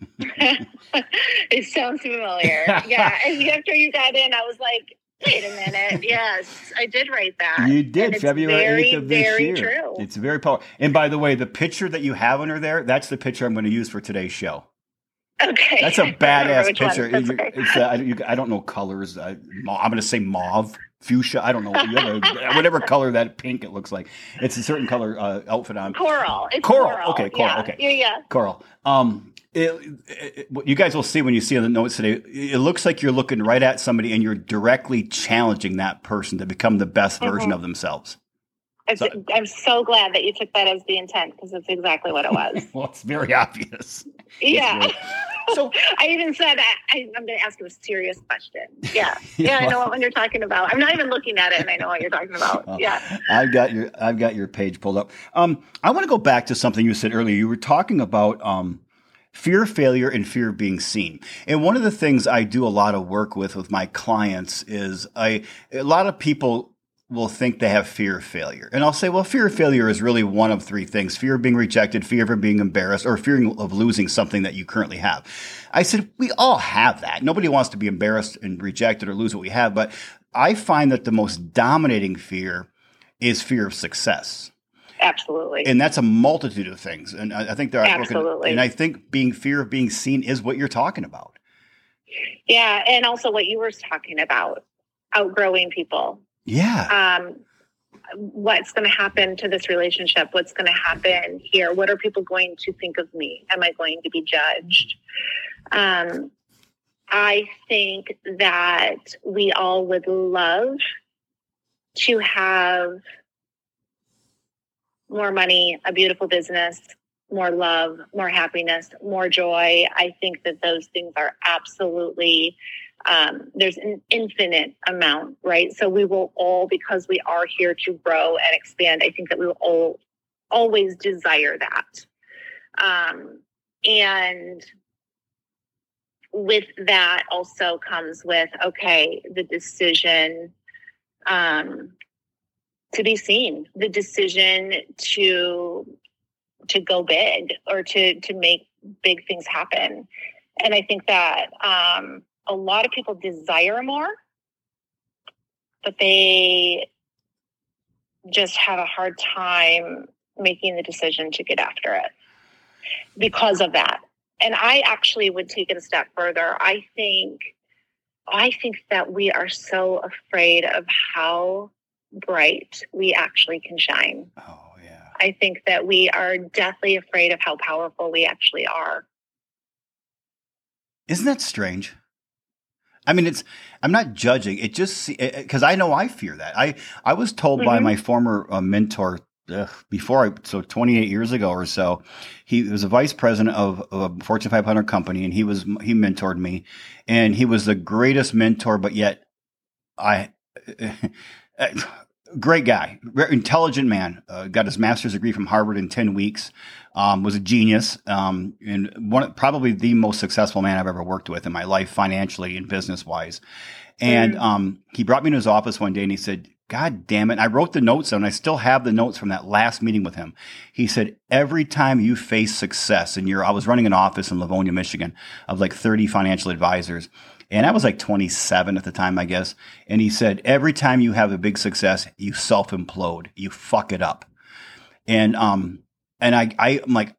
It sounds familiar. Yeah. And after you got in, I was like, wait a minute. Yes, I did write that. You did, February 8th of this year. Very true. It's very powerful. And by the way, the picture that you have under there, that's the picture I'm going to use for today's show. Okay. That's a badass picture. Okay. I don't know colors. I'm going to say mauve, fuchsia. I don't know. Whatever color that pink it looks like. It's a certain color outfit on. Coral. It's coral. Okay, coral. Yeah. Okay. Yeah. Coral. You guys will see when you see the notes today, it looks like you're looking right at somebody and you're directly challenging that person to become the best version of themselves. I'm so glad that you took that as the intent, because it's exactly what it was. Well, it's very obvious. Yeah. So I even said, I'm going to ask you a serious question. Yeah. Yeah, I know what you're talking about. I'm not even looking at it, and I know what you're talking about. Yeah. I've got your page pulled up. I want to go back to something you said earlier. You were talking about fear of failure and fear of being seen. And one of the things I do a lot of work with my clients is a lot of people will think they have fear of failure. And I'll say, well, fear of failure is really one of three things: fear of being rejected, fear of being embarrassed, or fear of losing something that you currently have. I said, we all have that. Nobody wants to be embarrassed and rejected or lose what we have. But I find that the most dominating fear is fear of success. Absolutely. And that's a multitude of things. And I think there are. Absolutely. And I think fear of being seen is what you're talking about. Yeah. And also what you were talking about, outgrowing people. Yeah. What's going to happen to this relationship? What's going to happen here? What are people going to think of me? Am I going to be judged? I think that we all would love to have more money, a beautiful business, more love, more happiness, more joy. I think that those things are absolutely there's an infinite amount, right? So we will all, because we are here to grow and expand, I think that we will all always desire that. And with that also comes with, okay, the decision to be seen, the decision to go big or to make big things happen. And I think that a lot of people desire more, but they just have a hard time making the decision to get after it because of that. And I actually would take it a step further. I think that we are so afraid of how bright we actually can shine. Oh, yeah. I think that we are deathly afraid of how powerful we actually are. Isn't that strange? I mean, I'm not judging. It just, because I know I fear that. I was told by my former mentor so 28 years ago or so, he was a vice president of a Fortune 500 company, and he mentored me, and he was the greatest mentor, but yet great guy, very intelligent man, got his master's degree from Harvard in 10 weeks, was a genius, and probably the most successful man I've ever worked with in my life, financially and business wise. And he brought me to his office one day and he said, God damn it. I wrote the notes down. I still have the notes from that last meeting with him. He said, every time you face success, and I was running an office in Livonia, Michigan of like 30 financial advisors. And I was like 27 at the time, I guess. And he said, every time you have a big success, you self-implode, you fuck it up. And I'm like,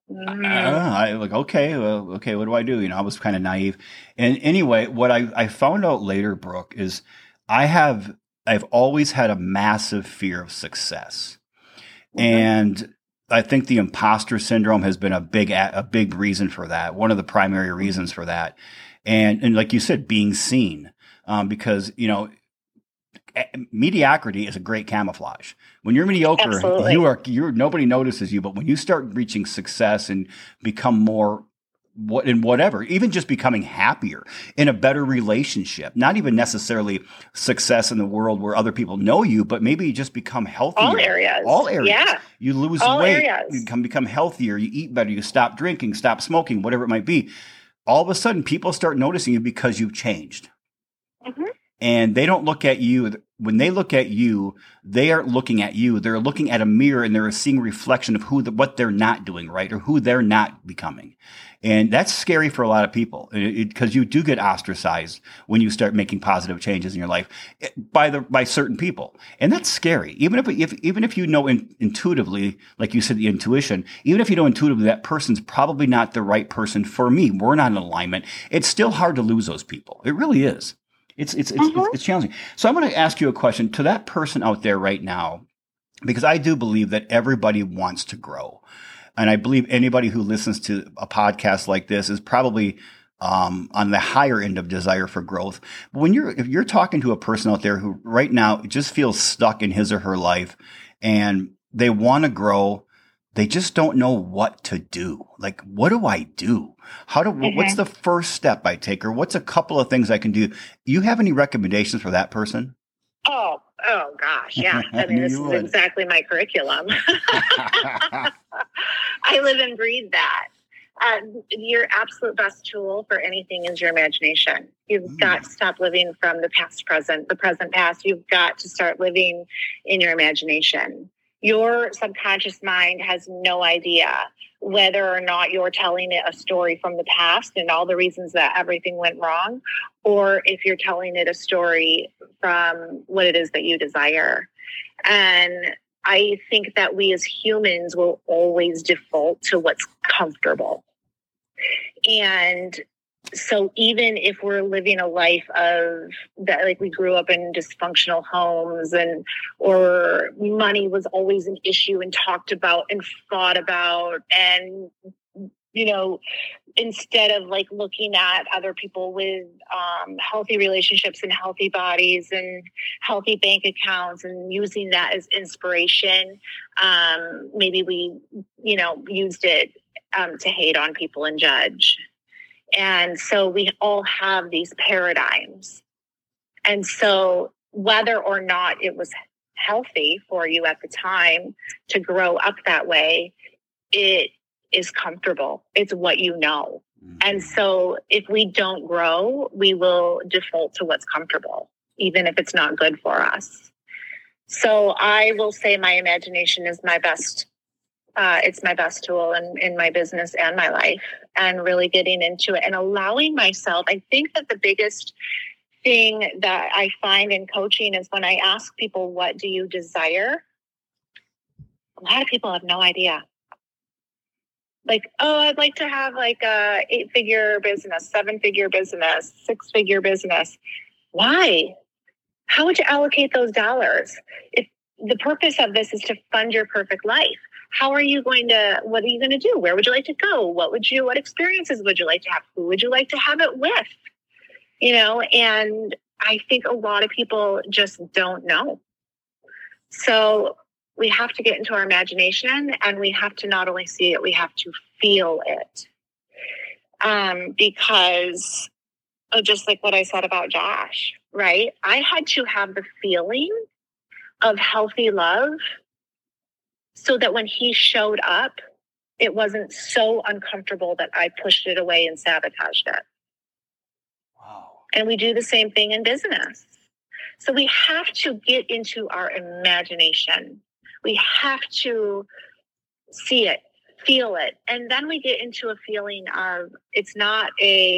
okay, what do I do? I was kind of naive. And anyway, what I found out later, Brooke, is I've always had a massive fear of success. Mm-hmm. And I think the imposter syndrome has been a big reason for that. One of the primary reasons for that. And like you said, being seen, because, mediocrity is a great camouflage. When you're mediocre, Absolutely. Nobody notices you. But when you start reaching success and become more whatever, even just becoming happier in a better relationship, not even necessarily success in the world where other people know you, but maybe you just become healthier. All areas. Yeah. You lose weight, you become healthier, you eat better, you stop drinking, stop smoking, whatever it might be. All of a sudden, people start noticing you because you've changed. Mm-hmm. And they don't look at you. When they look at you, they aren't looking at you. They're looking at a mirror and they're seeing a reflection of what they're not doing right or who they're not becoming. And that's scary for a lot of people because you do get ostracized when you start making positive changes in your life by certain people. And that's scary. Even if you know intuitively, like you said, the intuition, even if you know intuitively that person's probably not the right person for me, we're not in alignment, it's still hard to lose those people. It really is. It's challenging. So I'm going to ask you a question to that person out there right now, because I do believe that everybody wants to grow. And I believe anybody who listens to a podcast like this is probably on the higher end of desire for growth. But if you're talking to a person out there who right now just feels stuck in his or her life and they want to grow, they just don't know what to do. Like, what do I do? What's the first step I take? Or what's a couple of things I can do? You have any recommendations for that person? Oh gosh. Yeah. I mean, this is exactly my curriculum. I live and breathe that. Your absolute best tool for anything is your imagination. You've got to stop living from the past, present, the present, past. You've got to start living in your imagination. Your subconscious mind has no idea whether or not you're telling it a story from the past and all the reasons that everything went wrong, or if you're telling it a story from what it is that you desire. And I think that we as humans will always default to what's comfortable. And so even if we're living a life of that, like we grew up in dysfunctional homes or money was always an issue and talked about and thought about, and, instead of like looking at other people with healthy relationships and healthy bodies and healthy bank accounts and using that as inspiration, maybe we, used it to hate on people and judge. And so we all have these paradigms. And so whether or not it was healthy for you at the time to grow up that way, it is comfortable. It's what you know. Mm-hmm. And so if we don't grow, we will default to what's comfortable, even if it's not good for us. So I will say my imagination is my best. It's my best tool in my business and my life, and really getting into it and allowing myself. I think that the biggest thing that I find in coaching is when I ask people, what do you desire? A lot of people have no idea. Like, I'd like to have like a 8-figure business, 7-figure business, 6-figure business. Why? How would you allocate those dollars? If the purpose of this is to fund your perfect life, what are you going to do? Where would you like to go? What experiences would you like to have? Who would you like to have it with? And I think a lot of people just don't know. So we have to get into our imagination, and we have to not only see it, we have to feel it. Because just like what I said about Josh, right? I had to have the feeling of healthy love so that when he showed up, it wasn't so uncomfortable that I pushed it away and sabotaged it. Wow. And we do the same thing in business. So we have to get into our imagination. We have to see it, feel it. And then we get into a feeling of, it's not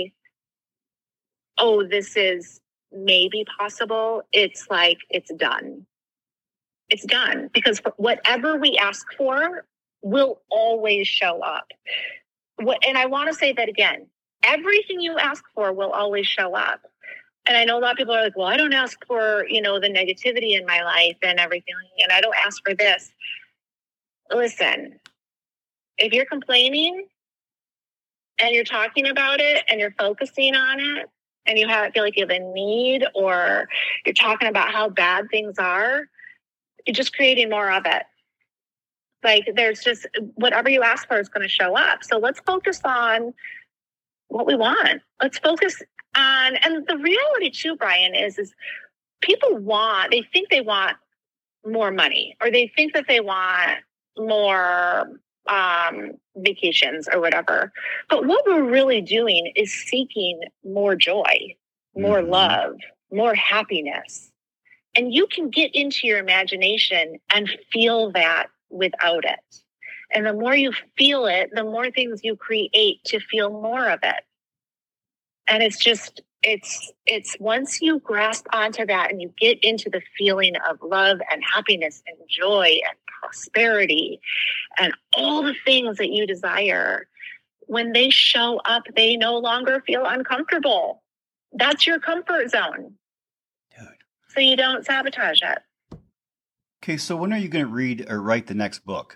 oh, this is maybe possible. It's like, it's done. It's done, because whatever we ask for will always show up. And I want to say that again, everything you ask for will always show up. And I know a lot of people are like, well, I don't ask for, the negativity in my life and everything, and I don't ask for this. Listen, if you're complaining and you're talking about it and you're focusing on it and you feel like you have a need, or you're talking about how bad things are, you're just creating more of it. Like, there's just, whatever you ask for is going to show up. So let's focus on what we want. Let's focus on, and the reality too, Brian, is people they think they want more money, or they think that they want more vacations or whatever. But what we're really doing is seeking more joy, more love, more happiness. And you can get into your imagination and feel that without it. And the more you feel it, the more things you create to feel more of it. And it's just, it's once you grasp onto that and you get into the feeling of love and happiness and joy and prosperity and all the things that you desire, when they show up, they no longer feel uncomfortable. That's your comfort zone. Dude. So you don't sabotage it. Okay, so when are you going to read or write the next book?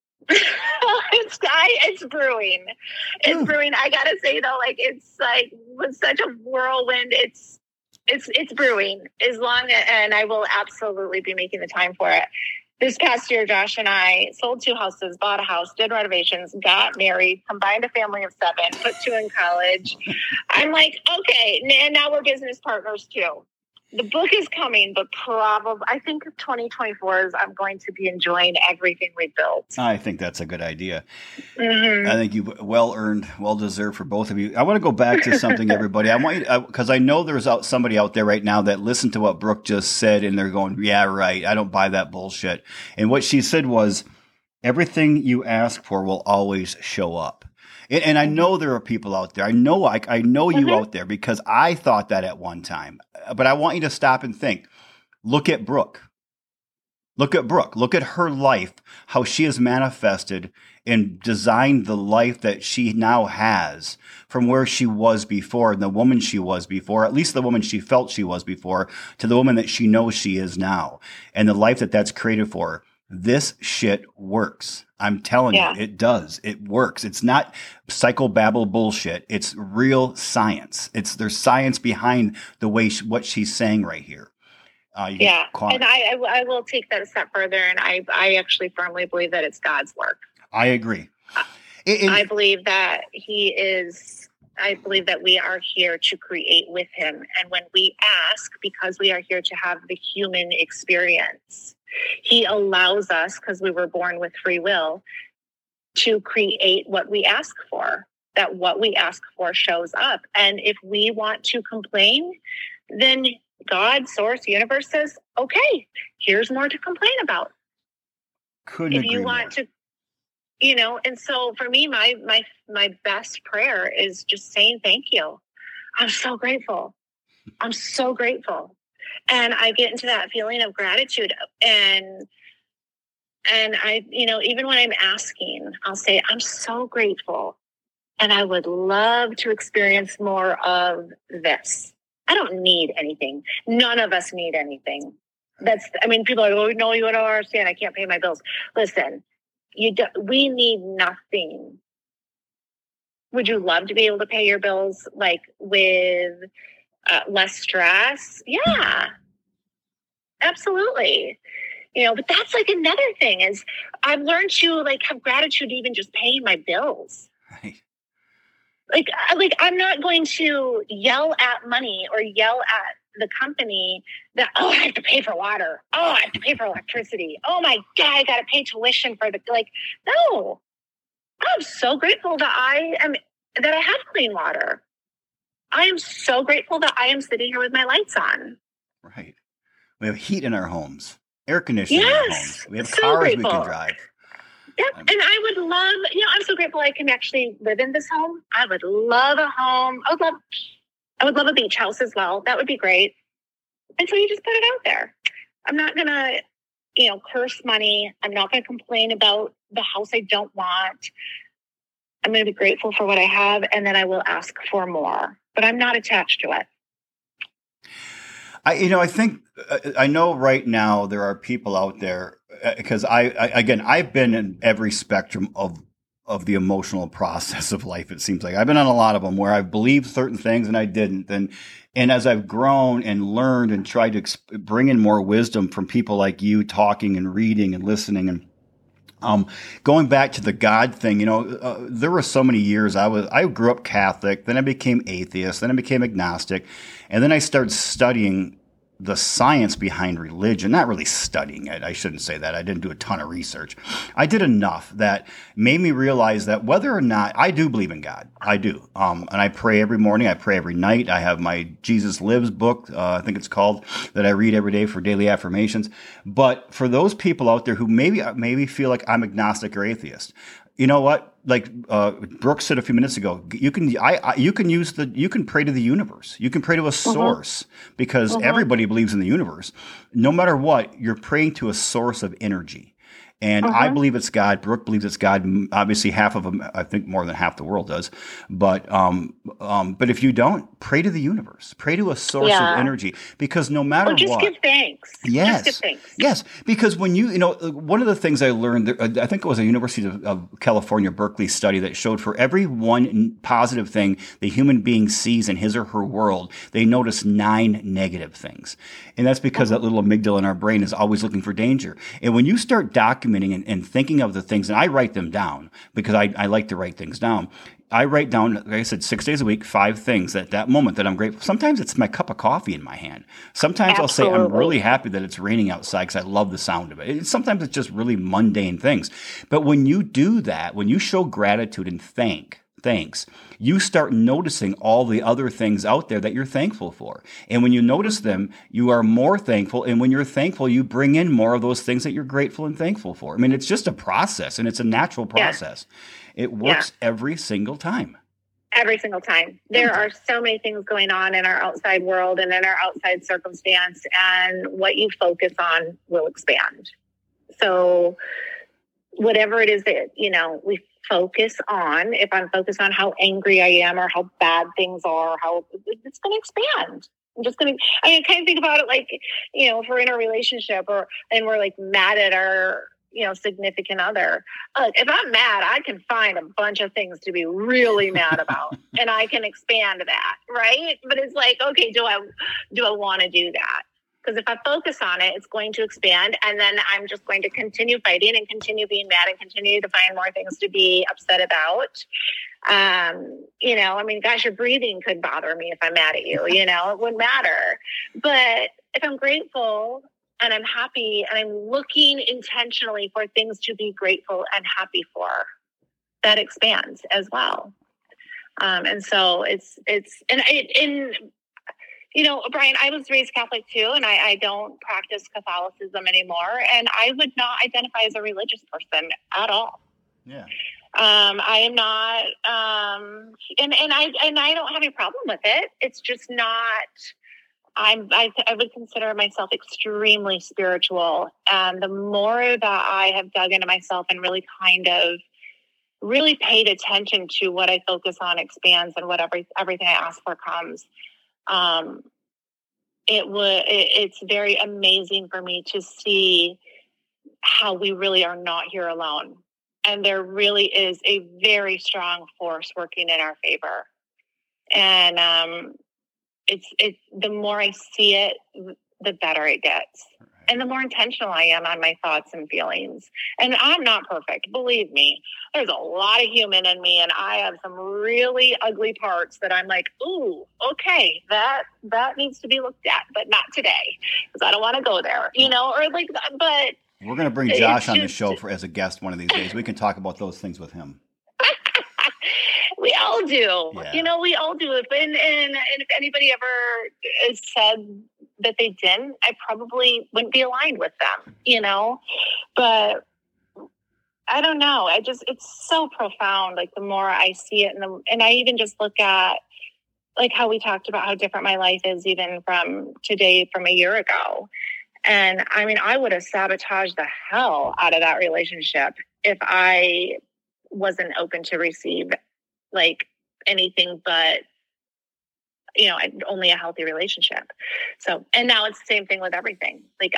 It's brewing. It's brewing. I gotta say though, it's with such a whirlwind. It's brewing. And I will absolutely be making the time for it. This past year, Josh and I sold 2 houses, bought a house, did renovations, got married, combined a family of 7, put 2 in college. I'm like, okay, and now we're business partners too. The book is coming, but probably, I think 2024 is, I'm going to be enjoying everything we built. I think that's a good idea. I think you well-earned, well-deserved for both of you. I want to go back to something, everybody. I want you, because I know there's somebody out there right now that listened to what Brooke just said, and they're going, yeah, right, I don't buy that bullshit. And what she said was, everything you ask for will always show up. And I know there are people out there. I know you out there, because I thought that at one time. But I want you to stop and think. Look at Brooke. Look at Brooke. Look at her life, how she has manifested and designed the life that she now has from where she was before, and the woman she was before, at least the woman she felt she was before, to the woman that she knows she is now, and the life that's created for her. This shit works. I'm telling you, it does. It works. It's not psychobabble bullshit. It's real science. There's science behind the way what she's saying right here. And I will take that a step further, and I actually firmly believe that it's God's work. I agree. I believe that I believe that we are here to create with him. And when we ask, because we are here to have the human experience, he allows us, because we were born with free will, to create what we ask for, that what we ask for shows up. And if we want to complain, then God, source, universe says, okay, here's more to complain about. Couldn't agree more. To, and so for me, my best prayer is just saying thank you. I'm so grateful. I'm so grateful. And I get into that feeling of gratitude. And I, even when I'm asking, I'll say, I'm so grateful. And I would love to experience more of this. I don't need anything. None of us need anything. People are like, oh, no, you don't understand. I can't pay my bills. Listen, we need nothing. Would you love to be able to pay your bills with less stress? Yeah, absolutely. But that's another thing is I've learned to have gratitude even just paying my bills. Right. I'm not going to yell at money or yell at the company that, oh, I have to pay for water. Oh, I have to pay for electricity. Oh my God, I got to pay tuition for no. I'm so grateful that I have clean water. I am so grateful that I am sitting here with my lights on. Right. We have heat in our homes, air conditioning in our homes. We have cars we can drive. Yep. And I would love, I'm so grateful I can actually live in this home. I would love a home. I would love a beach house as well. That would be great. And so you just put it out there. I'm not going to, curse money. I'm not going to complain about the house I don't want. I'm going to be grateful for what I have, and then I will ask for more. But I'm not attached to it. I know right now there are people out there, because I've been in every spectrum of the emotional process of life. It seems like I've been on a lot of them where I've believed certain things and I didn't. And as I've grown and learned and tried to bring in more wisdom from people like you, talking and reading and listening, and going back to the God thing, there were so many years I grew up Catholic, then I became atheist, then I became agnostic, and then I started studying the science behind religion, not really studying it. I shouldn't say that. I didn't do a ton of research. I did enough that made me realize that whether or not I do believe in God, I do. And I pray every morning. I pray every night. I have my Jesus Lives book, I think it's called, that I read every day for daily affirmations. But for those people out there who maybe feel like I'm agnostic or atheist, you know what? Like Brooke said a few minutes ago, you can pray to the universe. You can pray to a source, because everybody believes in the universe. No matter what, you're praying to a source of energy. And I believe it's God. Brooke believes it's God. Obviously, half of them, I think more than half the world does. But if you don't, pray to the universe. Pray to a source of energy. Because no matter what. Just give thanks. Yes. Just give thanks. Yes. Because when one of the things I learned, I think it was a University of California, Berkeley study that showed for every one positive thing the human being sees in his or her world, they notice 9 negative things. And that's because that little amygdala in our brain is always looking for danger. And when you start documenting and thinking of the things, and I write them down because I like to write things down. I write down, like I said, 6 days a week, 5 things at that moment that I'm grateful. Sometimes it's my cup of coffee in my hand. Sometimes I'll say I'm really happy that it's raining outside because I love the sound of it. Sometimes it's just really mundane things. But when you do that, when you show gratitude and thanks, you start noticing all the other things out there that you're thankful for. And when you notice them, you are more thankful. And when you're thankful, you bring in more of those things that you're grateful and thankful for. I mean, it's just a process, and it's a natural process. It works every single time. Every single time. There are so many things going on in our outside world and in our outside circumstance, and what you focus on will expand. So whatever it is that, we focus on, if I'm focused on how angry I am or how bad things are, it's going to expand. I kind of think about it like, if we're in a relationship and we're like mad at our, significant other. If I'm mad, I can find a bunch of things to be really mad about, and I can expand that, right? But it's like, okay, do I want to do that? Because if I focus on it, it's going to expand, and then I'm just going to continue fighting and continue being mad and continue to find more things to be upset about. Gosh, your breathing could bother me if I'm mad at you, it wouldn't matter. But if I'm grateful and I'm happy and I'm looking intentionally for things to be grateful and happy for, that expands as well. And so Brian, I was raised Catholic too, and I don't practice Catholicism anymore. And I would not identify as a religious person at all. Yeah. I am not, and I don't have any problem with it. It's just not. I would consider myself extremely spiritual, and the more that I have dug into myself and really really paid attention to what I focus on expands, and everything I ask for comes. It's very amazing for me to see how we really are not here alone. And there really is a very strong force working in our favor. And, the more I see it, the better it gets. Right. And the more intentional I am on my thoughts and feelings. And I'm not perfect. Believe me, there's a lot of human in me, and I have some really ugly parts that I'm like, ooh, okay, that needs to be looked at, but not today, because I don't want to go there, but we're going to bring Josh on the show as a guest one of these days. We can talk about those things with him. We all do. Yeah. We all do. And if anybody ever has said that they didn't, I probably wouldn't be aligned with them, but I don't know. It's so profound. Like the more I see it and I even just look at like how we talked about how different my life is even from today, from a year ago. And I mean, I would have sabotaged the hell out of that relationship if I wasn't open to receive like anything but, only a healthy relationship. So, and now it's the same thing with everything. Like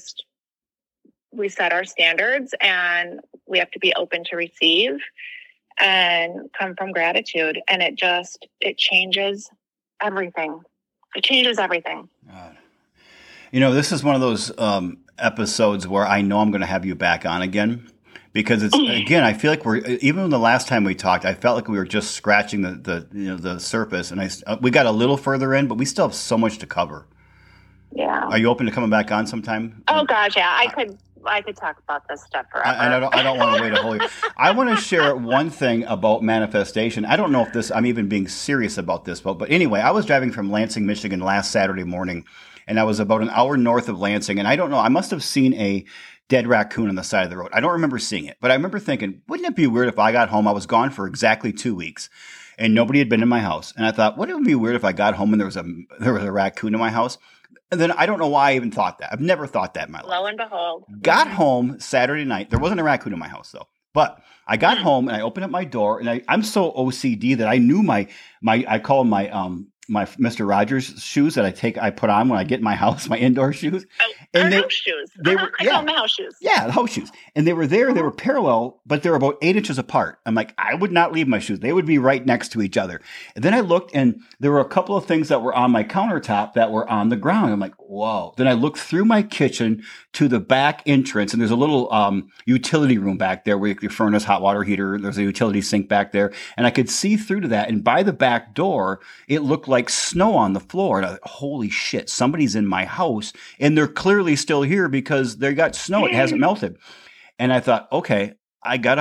we set our standards and we have to be open to receive and come from gratitude. And it changes everything. It changes everything. God. This is one of those episodes where I know I'm going to have you back on again because it's, again, I feel like even the last time we talked, I felt like we were just scratching the surface and we got a little further in, but we still have so much to cover. Yeah. Are you open to coming back on sometime? Oh gosh. Yeah. I could talk about this stuff forever. I don't want to wait a whole year. I want to share one thing about manifestation. I don't know if I'm even being serious about this, but anyway, I was driving from Lansing, Michigan last Saturday morning, and I was about an hour north of Lansing, and I don't know, I must have seen a dead raccoon on the side of the road. I don't remember seeing it, but I remember thinking, wouldn't it be weird if I got home, I was gone for exactly 2 weeks, and nobody had been in my house, and I thought, wouldn't it be weird if I got home and there was a raccoon in my house? And then I don't know why I even thought that. I've never thought that in my life. Lo and behold. Got home Saturday night. There wasn't a raccoon in my house, though. But I got home and I opened up my door, and I'm so OCD that I knew I call them my Mr. Rogers shoes that I put on when I get in my house, my indoor shoes. And house shoes. I call them the house shoes. Yeah, the house shoes. And they were there. They were parallel, but they were about 8 inches apart. I'm like, I would not leave my shoes. They would be right next to each other. And then I looked, and there were a couple of things that were on my countertop that were on the ground. I'm like, whoa. Then I looked through my kitchen to the back entrance, and there's a little utility room back there where your furnace, hot water heater, there's a utility sink back there. And I could see through to that. And by the back door, it looked like snow on the floor. And I thought, holy shit, somebody's in my house, and they're clearly still here because they got snow. It hasn't melted. And I thought, okay, I'm going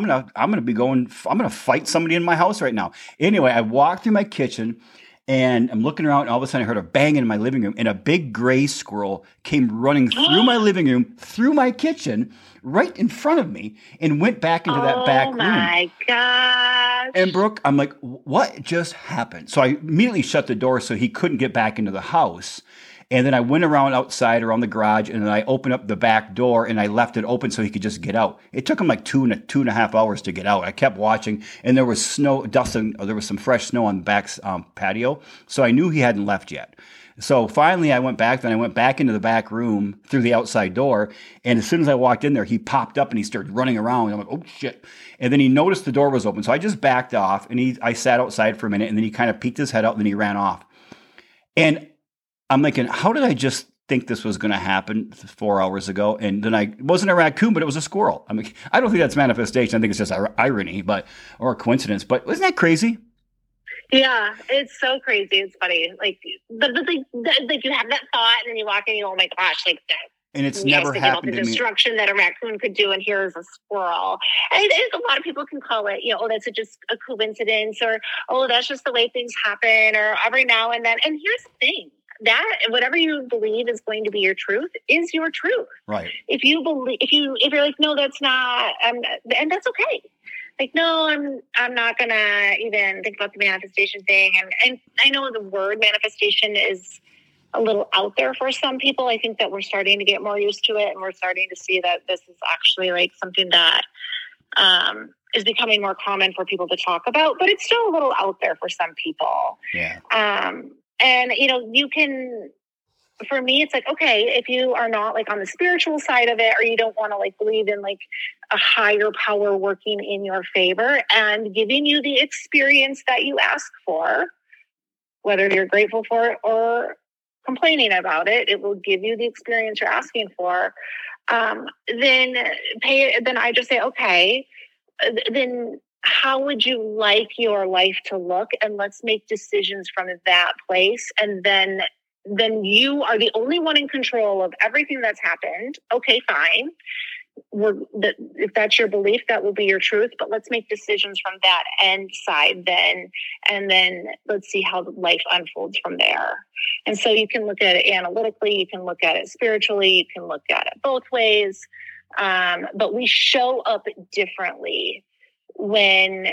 to fight somebody in my house right now. Anyway, I walked through my kitchen and I'm looking around, and all of a sudden I heard a bang in my living room, and a big gray squirrel came running through my living room, through my kitchen, right in front of me, and went back into that back room. Oh my gosh. And Brooke, I'm like, what just happened? So I immediately shut the door so he couldn't get back into the house. And then I went around the garage, and then I opened up the back door, and I left it open so he could just get out. It took him like two and a half hours to get out. I kept watching, and there was there was some fresh snow on the back patio, so I knew he hadn't left yet. So finally I went back into the back room through the outside door, and as soon as I walked in there, he popped up and he started running around. I'm like, oh shit. And then he noticed the door was open, so I just backed off, and I sat outside for a minute, and then he kind of peeked his head out, and then he ran off. And I'm thinking, how did I just think this was going to happen 4 hours ago? And then it wasn't a raccoon, but it was a squirrel. I mean, I don't think that's manifestation. I think it's just irony, or a coincidence. But isn't that crazy? Yeah, it's so crazy. It's funny. Like, like you have that thought, and then you walk in, and you go, oh my gosh, like that. And it's never happened to me. The destruction that a raccoon could do, and here's a squirrel. And a lot of people can call it, oh, that's just a coincidence, or, oh, that's just the way things happen, or every now and then. And here's the thing. That whatever you believe is going to be your truth is your truth. Right. If you're like, no, that's not, and that's okay. Like, no, I'm not gonna even think about the manifestation thing. And I know the word manifestation is a little out there for some people. I think that we're starting to get more used to it, and we're starting to see that this is actually like something that is becoming more common for people to talk about. But it's still a little out there for some people. Yeah. And, you can, for me, it's like, okay, if you are not like on the spiritual side of it, or you don't want to like believe in like a higher power working in your favor and giving you the experience that you ask for, whether you're grateful for it or complaining about it, it will give you the experience you're asking for. Then I just say, okay, then how would you like your life to look? And let's make decisions from that place. And then you are the only one in control of everything that's happened. Okay, fine. If that's your belief, that will be your truth. But let's make decisions from that end side then. And then let's see how life unfolds from there. And so you can look at it analytically, you can look at it spiritually, you can look at it both ways. But we show up differently when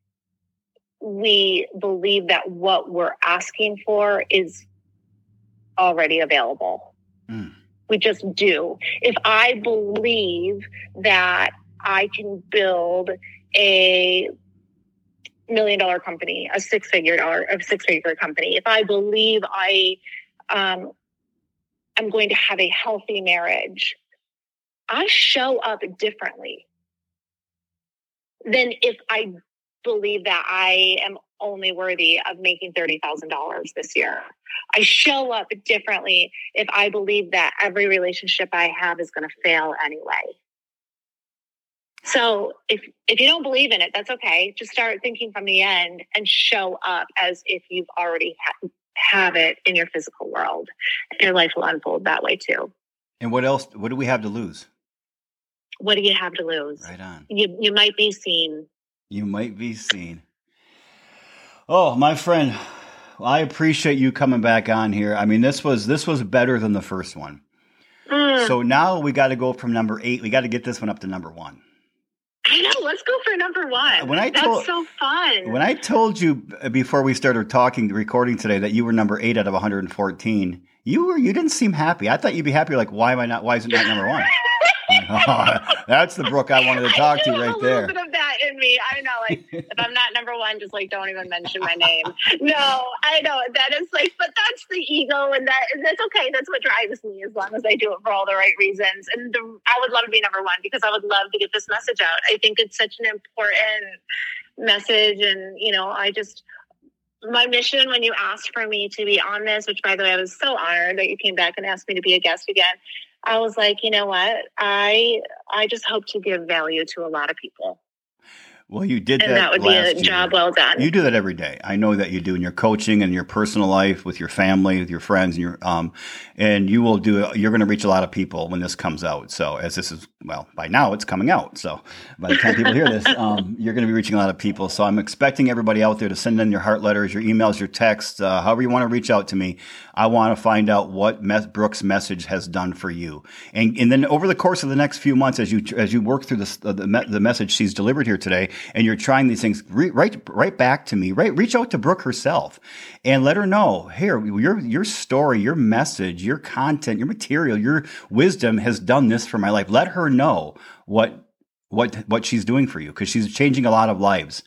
we believe that what we're asking for is already available. We just do. If I believe that I can build a $1 million company, a six-figure company, if I believe I'm going to have a healthy marriage, I show up differently than if I believe that I am only worthy of making $30,000 this year. I show up differently if I believe that every relationship I have is going to fail anyway. So if you don't believe in it, that's okay. Just start thinking from the end and show up as if you've already have it in your physical world. And your life will unfold that way too. And what else? What do we have to lose? What do you have to lose? Right on. You might be seen. You might be seen. Oh, my friend, I appreciate you coming back on here. I mean, this was better than the first one. So now we got to go from number 8. We got to get this one up to number 1. I know. Let's go for number 1. That's so fun. When I told you before we started recording today, that you were number 8 out of 114, you didn't seem happy. I thought you'd be happy. Like, why is it not number 1? That's the Brooke I wanted to talk to right there. A little bit of that in me. I know, like, if I'm not number 1, just like don't even mention my name. No, I know that is like, but that's the ego, and that's okay. That's what drives me, as long as I do it for all the right reasons. And I would love to be number 1 because I would love to get this message out. I think it's such an important message, and my mission when you asked for me to be on this, which by the way, I was so honored that you came back and asked me to be a guest again. I was like, you know what? I just hope to give value to a lot of people. Well, you did that. And that would be a job well done. You do that every day. I know that you do in your coaching and your personal life, with your family, with your friends, and and you will do it. You're going to reach a lot of people when this comes out. So as this is, by now it's coming out. So by the time people hear this, you're going to be reaching a lot of people. So I'm expecting everybody out there to send in your heart letters, your emails, your texts, however you want to reach out to me. I want to find out what Brooke's message has done for you. And then over the course of the next few months, as you work through the message she's delivered here today, and you're trying these things, right back to me, reach out to Brooke herself and let her know, here, your story, your message, your content, your material, your wisdom has done this for my life. Let her know what she's doing for you, because she's changing a lot of lives.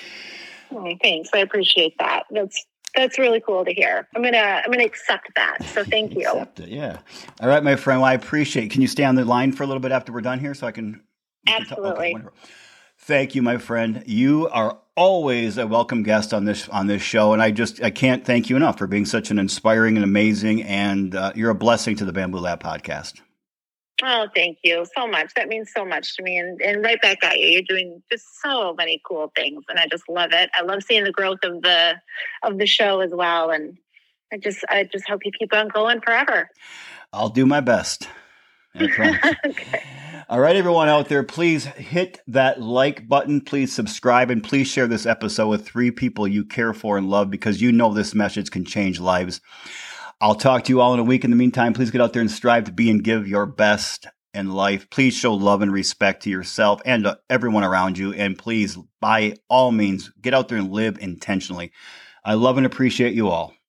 Oh, thanks. I appreciate that. That's really cool to hear. I'm gonna accept that. So thank you. Accept it, yeah. All right, my friend. Well, I appreciate it. Can you stay on the line for a little bit after we're done here so I can? Absolutely. Okay, thank you, my friend. You are always a welcome guest on this show, and I can't thank you enough for being such an inspiring and amazing, and you're a blessing to the Bamboo Lab podcast. Oh, thank you so much. That means so much to me, and right back at you. You're doing just so many cool things, and I just love it. I love seeing the growth of the show as well, and I just hope you keep on going forever. I'll do my best. I promise. Okay. All right, everyone out there, please hit that like button. Please subscribe, and please share this episode with 3 people you care for and love, because you know this message can change lives. I'll talk to you all in a week. In the meantime, please get out there and strive to be and give your best in life. Please show love and respect to yourself and to everyone around you. And please, by all means, get out there and live intentionally. I love and appreciate you all.